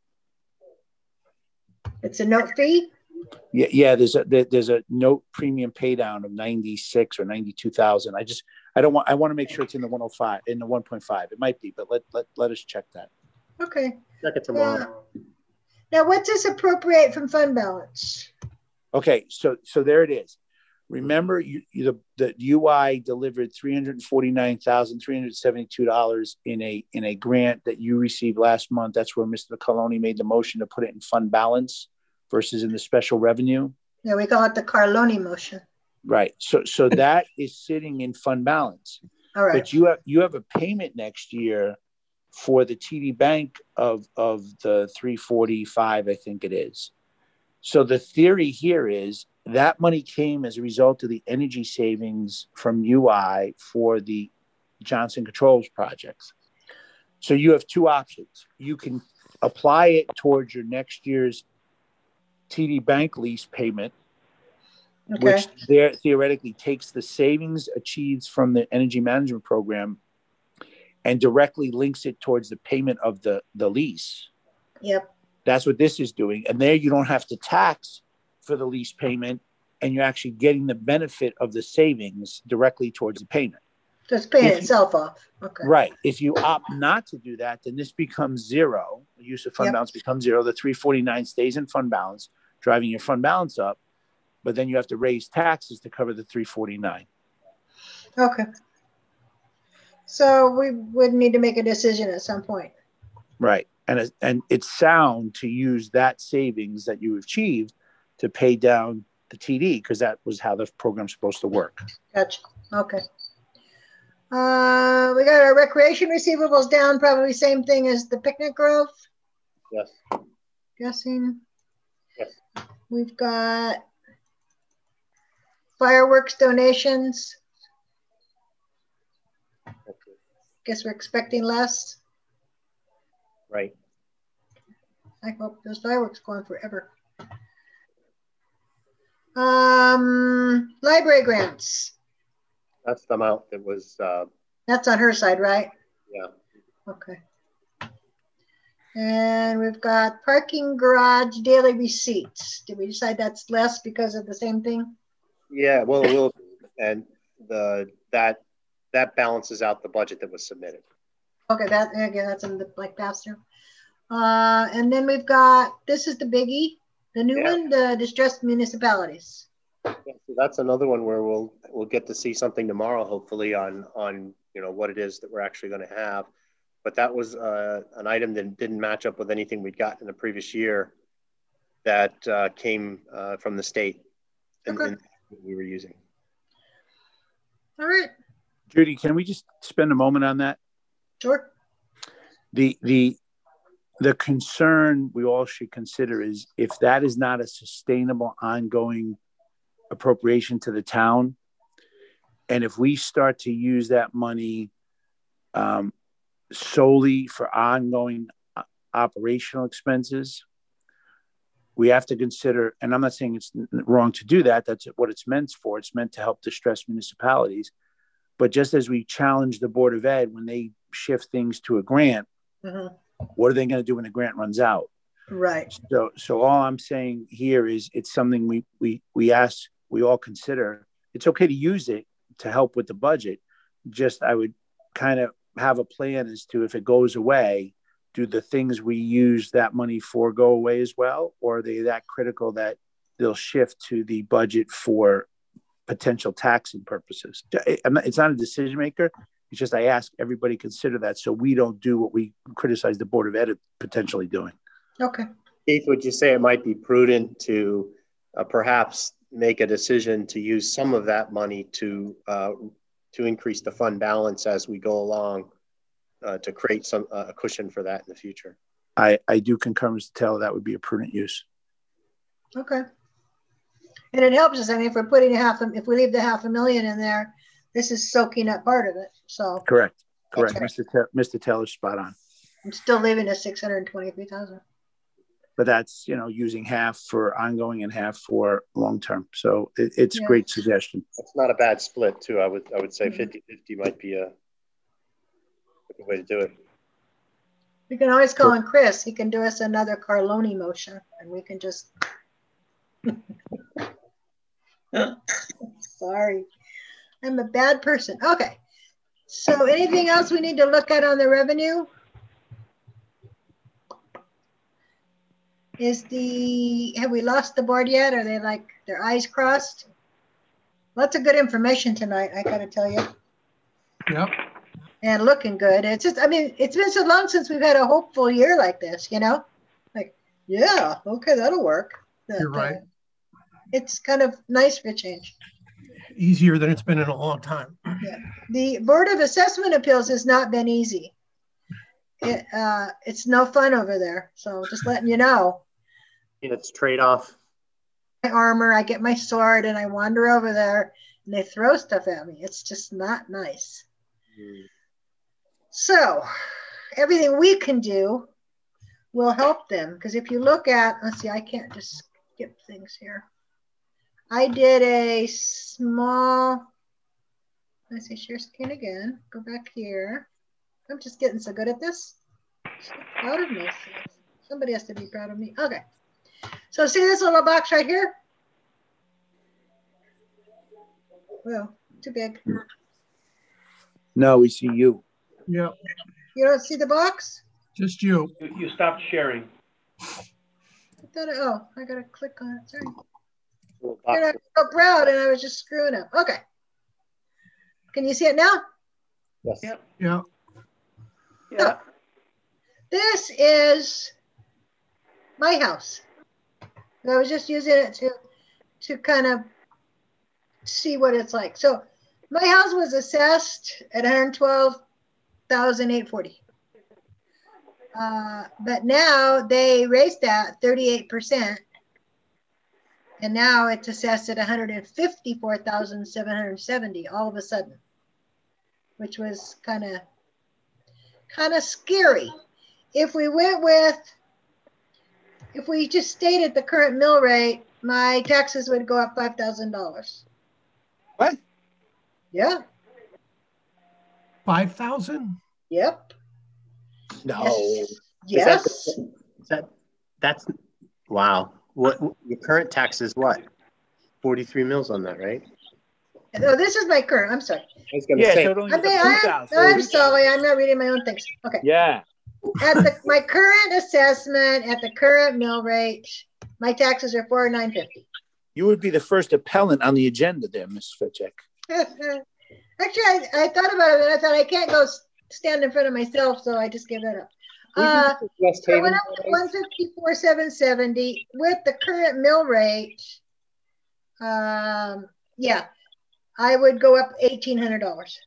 It's a note fee? Yeah, yeah. There's a there, there's a note premium pay down of ninety-six or ninety-two thousand. I just I don't want I want to make sure it's in the one oh five, in the one point five. It might be, but let let let us check that. Okay. Check it tomorrow. Now, what's this appropriate from fund balance? Okay, so so there it is. Remember, you, you, the the U I delivered three hundred forty-nine thousand three hundred seventy-two dollars in a in a grant that you received last month. That's where Mister Coloni made the motion to put it in fund balance versus in the special revenue. Yeah, we call it the Carloni motion. Right. So so that is sitting in fund balance. All right. But you have you have a payment next year for the T D Bank of of the three forty-five, I think it is. So the theory here is that money came as a result of the energy savings from U I for the Johnson Controls projects. So you have two options. You can apply it towards your next year's T D Bank lease payment, Okay. which there theoretically takes the savings achieved from the energy management program and directly links it towards the payment of the, the lease. Yep. That's what this is doing. And there you don't have to tax for the lease payment, and you're actually getting the benefit of the savings directly towards the payment. So it's paying If you- itself off. Okay. Right. If you opt not to do that, then this becomes zero. The use of fund Yep. balance becomes zero. The three forty-nine stays in fund balance. driving your fund balance up, but then you have to raise taxes to cover the three forty-nine. Okay. So we would need to make a decision at some point. Right. And, and it's sound to use that savings that you achieved to pay down the T D, because that was how the program's supposed to work. Gotcha. Okay. Uh, we got our recreation receivables down, probably same thing as the Picnic Grove. Yes. Guessing. Yes. We've got fireworks donations. Guess we're expecting less. Right. I hope those fireworks go on forever. Um, library grants. That's the amount that was, uh, That's on her side, right? yeah. Okay. And we've got parking garage daily receipts. Did we decide that's less because of the same thing? Yeah, well, it will, and the, that, that balances out the budget that was submitted. Okay, that, again, that's in the black pasture. Uh, and then we've got, this is the biggie, the new Yeah. one, the distressed municipalities. Yeah, so that's another one where we'll, we'll get to see something tomorrow, hopefully on, on, you know, what it is that we're actually going to have. But that was uh, an item that didn't match up with anything we'd gotten in the previous year that uh, came uh, from the state and, Okay. and we were using. All right. Judy, can we just spend a moment on that? Sure. The, the, the concern we all should consider is if that is not a sustainable ongoing appropriation to the town, and if we start to use that money um, solely for ongoing operational expenses, we have to consider, and I'm not saying it's wrong to do that, that's what it's meant for. It's meant to help distressed municipalities. But just as we challenge the Board of Ed when they shift things to a grant, Mm-hmm. what are they going to do when the grant runs out? Right. So, so all I'm saying here is it's something we, we, we ask, we all consider. It's okay to use it to help with the budget. Just, I would kind of have a plan as to if it goes away, do the things we use that money for go away as well? Or are they that critical that they'll shift to the budget for potential taxing purposes? It's not a decision maker. It's just I ask everybody consider that so we don't do what we criticize the Board of Ed potentially doing. Okay. Keith, would you say it might be prudent to uh, perhaps make a decision to use some of that money to uh, to increase the fund balance as we go along uh, to create some uh, a cushion for that in the future? I, I do concur with Taylor. That would be a prudent use. Okay. And it helps us. I mean, if we're putting a half, a, if we leave the half a million in there, this is soaking up part of it. So correct, correct. Right. Mister Ta- Mister Taylor's spot on. I'm still leaving at six hundred twenty-three thousand. But that's, you know, using half for ongoing and half for long term. So it, it's a Yeah. great suggestion. That's not a bad split too. I would I would say Mhm. fifty fifty might be a, a good way to do it. We can always call in Chris. He can do us another Carloni motion, and we can just. Sorry, I'm a bad person. Okay. So anything else we need to look at on the revenue? Is the, have we lost the board yet? Are they like their eyes crossed? Lots of good information tonight, I gotta tell you. Yep. And looking good. It's just, I mean, it's been so long since we've had a hopeful year like this, you know? Like, yeah, okay, that'll work. That, You're right. uh, it's kind of nice for a change. Easier than it's been in a long time. Yeah. The Board of Assessment Appeals has not been easy. It, uh, it's no fun over there. So just letting you know. It's trade-off. My armor, I get my sword and I wander over there and they throw stuff at me. It's just not nice. Mm. So everything we can do will help them. Because if you look at, let's see, I can't just skip things here. I did a small, let's see, share screen again. Go back here. I'm just getting so good at this. So proud of myself. Somebody has to be proud of me. Okay. So see this little box right here? Well, too big. No, we see you. Yeah. You don't see the box? Just you. You, you stopped sharing. thought, oh, I gotta click on it, sorry. I was so proud and I was just screwing up. Okay. Can you see it now? Yes. Yep. Yeah. Yeah. So, this is my house. I was just using it to, to kind of see what it's like. So my house was assessed at one hundred twelve thousand eight hundred forty. Uh, but now they raised that thirty-eight percent. And now it's assessed at one hundred fifty-four thousand seven hundred seventy all of a sudden, which was kind of kind of scary. If we went with, if we just stayed at the current mill rate, my taxes would go up five thousand dollars. What? Yeah. five thousand? Yep. No. Yes. Is Yes. that, is that, that's, wow. What, your current tax is what? forty-three mils on that, right? No, this is my current. I'm sorry. I was gonna Yeah, say. so it only I'm, goes up I'm, two thousand. I'm sorry. I'm not reading my own things. Okay. Yeah. At the, my current assessment, at the current mill rate, my taxes are four nine fifty. You would be the first appellant on the agenda there, Miz Fitchek. Actually, I, I thought about it and I thought I can't go stand in front of myself, so I just gave that up. Uh, so I went up to one fifty-four seven seventy with the current mill rate. Um, yeah, I would go up eighteen hundred dollars.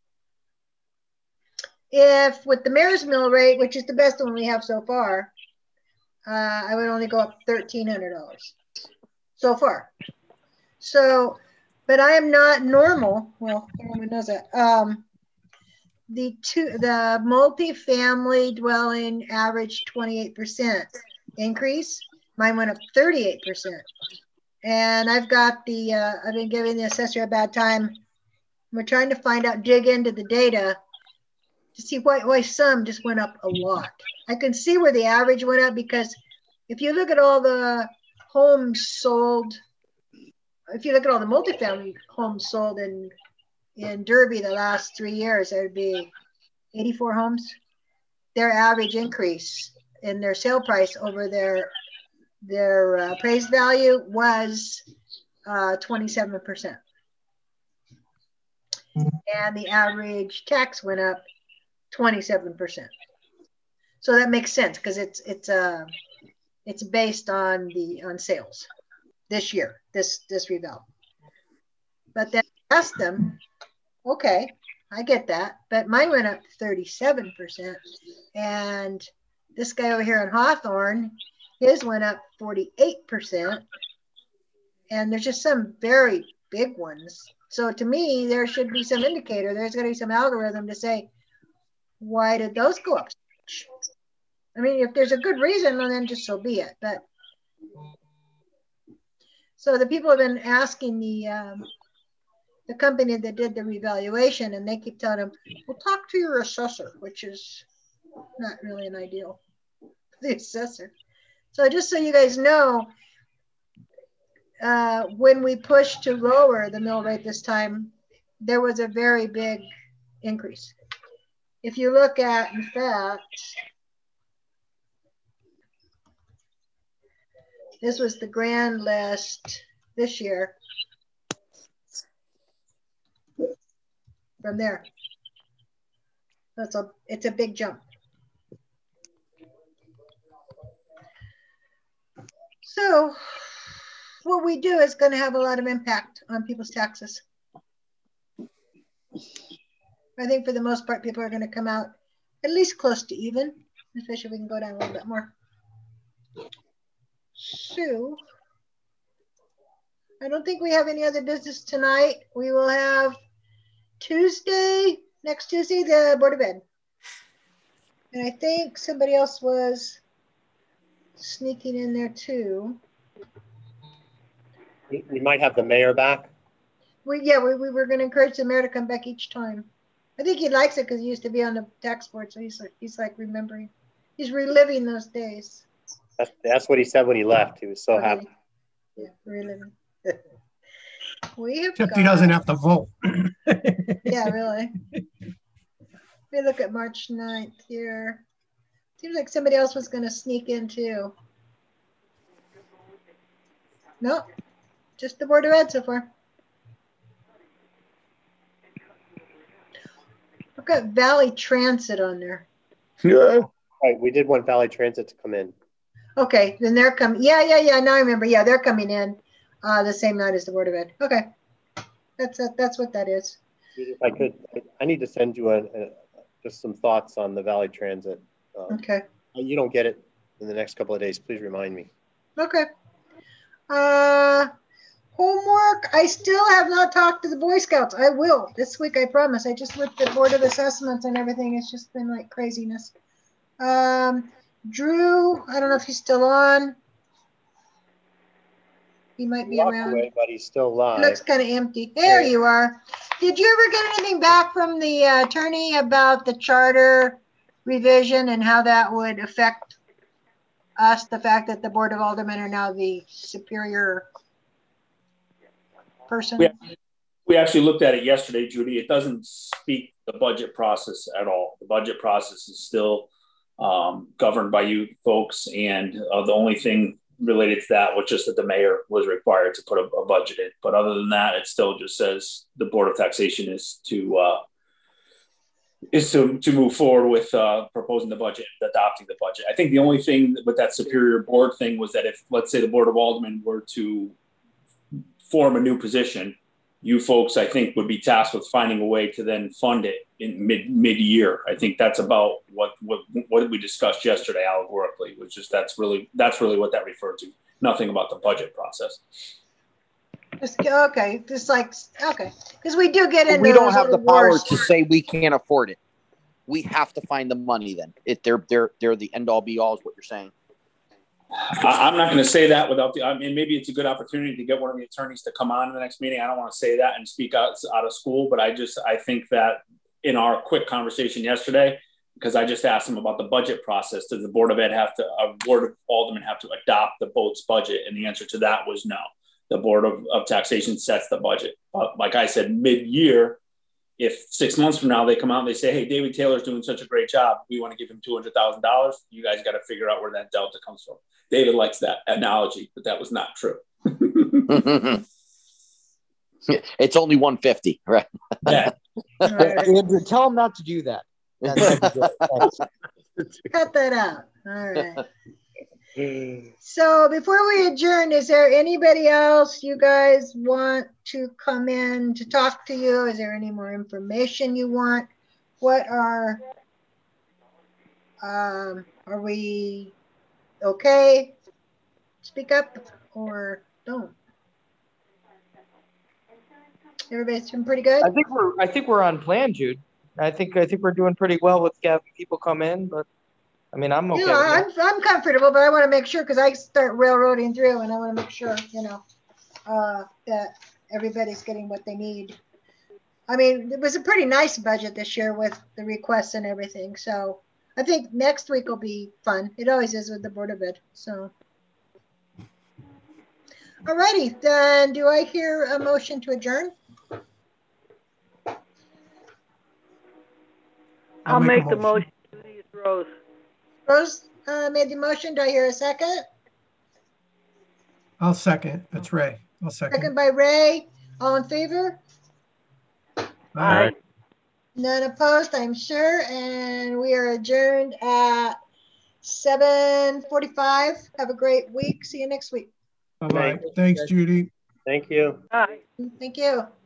If with the mayor's mill rate, which is the best one we have so far, uh, I would only go up thirteen hundred dollars so far. So, but I am not normal. Well, everyone knows that. Um, the two, the multi-family dwelling averaged twenty-eight percent increase. Mine went up thirty-eight percent. And I've got the, uh, I've been giving the assessor a bad time. We're trying to find out, dig into the data to see why, why some just went up a lot. I can see where the average went up because if you look at all the homes sold, if you look at all the multifamily homes sold in, in Derby the last three years, there would be eighty-four homes. Their average increase in their sale price over their, their uh, appraised value was uh, twenty-seven percent. And the average tax went up twenty-seven percent. So that makes sense because it's it's uh it's based on the on sales this year, this this reval. But then I asked them, okay, I get that, but mine went up thirty-seven percent, and this guy over here in Hawthorne, his went up forty-eight percent, and there's just some very big ones. So to me, there should be some indicator. There's going to be some algorithm to say, why did those go up so much? I mean, if there's a good reason, well, then just so be it. But so the people have been asking the um, the company that did the revaluation, and they keep telling them, well, talk to your assessor, which is not really an ideal, the assessor. So just so you guys know, uh, when we pushed to lower the mill rate this time, there was a very big increase. If you look at, in fact, this was the grand list this year. From there. That's a, it's a big jump. So what we do is going to have a lot of impact on people's taxes. I think for the most part, people are going to come out at least close to even, especially if we can go down a little bit more. So I don't think we have any other business tonight. We will have Tuesday, next Tuesday, the Board of Ed. And I think somebody else was sneaking in there too. We, we might have the mayor back. We, yeah, we, we were going to encourage the mayor to come back each time. I think he likes it because he used to be on the tax board, so he's like, he's like remembering, he's reliving those days. That's, that's what he said when he left. He was so Okay. happy. Yeah, reliving. We have Except got, he doesn't have to vote. yeah, really. We look at March ninth here. Seems like somebody else was going to sneak in too. No, just the Board of Ed so far. I've got Valley Transit on there. Yeah. Right, we did want Valley Transit to come in. Okay, then they're coming. Yeah, yeah, yeah. Now I remember. Yeah, they're coming in uh, the same night as the Board of Ed. Okay, that's a, that's what that is. If I could, I need to send you a, a just some thoughts on the Valley Transit. Um, Okay. You don't get it in the next couple of days. Please remind me. Okay. Uh, homework. I still have not talked to the Boy Scouts. I will this week. I promise. I just with the Board of Assessments and everything. It's just been like craziness. Um, Drew. I don't know if he's still on. He might be Walked around. away, but he's still It live. looks kind of empty. There you are. Did you ever get anything back from the uh, attorney about the charter revision and how that would affect us? The fact that the Board of Aldermen are now the superior person? We, we actually looked at it yesterday, Judy. It doesn't speak the budget process at all. The budget process is still um, governed by you folks. And uh, the only thing related to that was just that the mayor was required to put a, a budget in. But other than that, it still just says the Board of Taxation is to uh, is to, to move forward with uh, proposing the budget, adopting the budget. I think the only thing with that superior board thing was that if, let's say, the Board of Aldermen were to form a new position, you folks, I think, would be tasked with finding a way to then fund it in mid mid year. I think that's about what what what we discussed yesterday allegorically, which is that's really that's really what that referred to. Nothing about the budget process. Just, okay, just like okay, because we do get into we don't those have the little power wars. to say we can't afford it. We have to find the money. Then it they're they're they're the end all be all is what you're saying. I, I'm not going to say that without the. I mean, maybe it's a good opportunity to get one of the attorneys to come on in the next meeting. I don't want to say that and speak out out of school, but I just I think that in our quick conversation yesterday, because I just asked him about the budget process, does the Board of Ed have to, a Board of Aldermen have to adopt the boat's budget? And the answer to that was no. The Board of, of Taxation sets the budget. But like I said, mid-year, if six months from now they come out and they say, hey, David Taylor's doing such a great job, we want to give him two hundred thousand dollars, you guys got to figure out where that delta comes from. David likes that analogy, but that was not true. It's only one fifty, right? Yeah. Andrew, tell him not to do that. Cut that out. All right. So before we adjourn, is there anybody else you guys want to come in to talk to you? Is there any more information you want? What are, um, are we okay? Speak up or don't. Everybody's doing pretty good? I think we're I think we're on plan, Jude. I think I think we're doing pretty well with having people come in, but I mean I'm okay. Yeah, with I'm I'm comfortable, but I want to make sure because I start railroading through, and I want to make sure you know uh, that everybody's getting what they need. I mean, it was a pretty nice budget this year with the requests and everything. So I think next week will be fun. It always is with the Board of Ed. So. Alrighty, then do I hear a motion to adjourn? I'll make, make the motion. motion. Rose. Rose uh, made the motion. Do I hear a second? I'll second. That's Ray. I'll second. Second by Ray. All in favor? Aye. None opposed, I'm sure. And we are adjourned at seven forty-five. Have a great week. See you next week. Bye-bye. Thanks, Judy. Thank you. Bye. Thank you.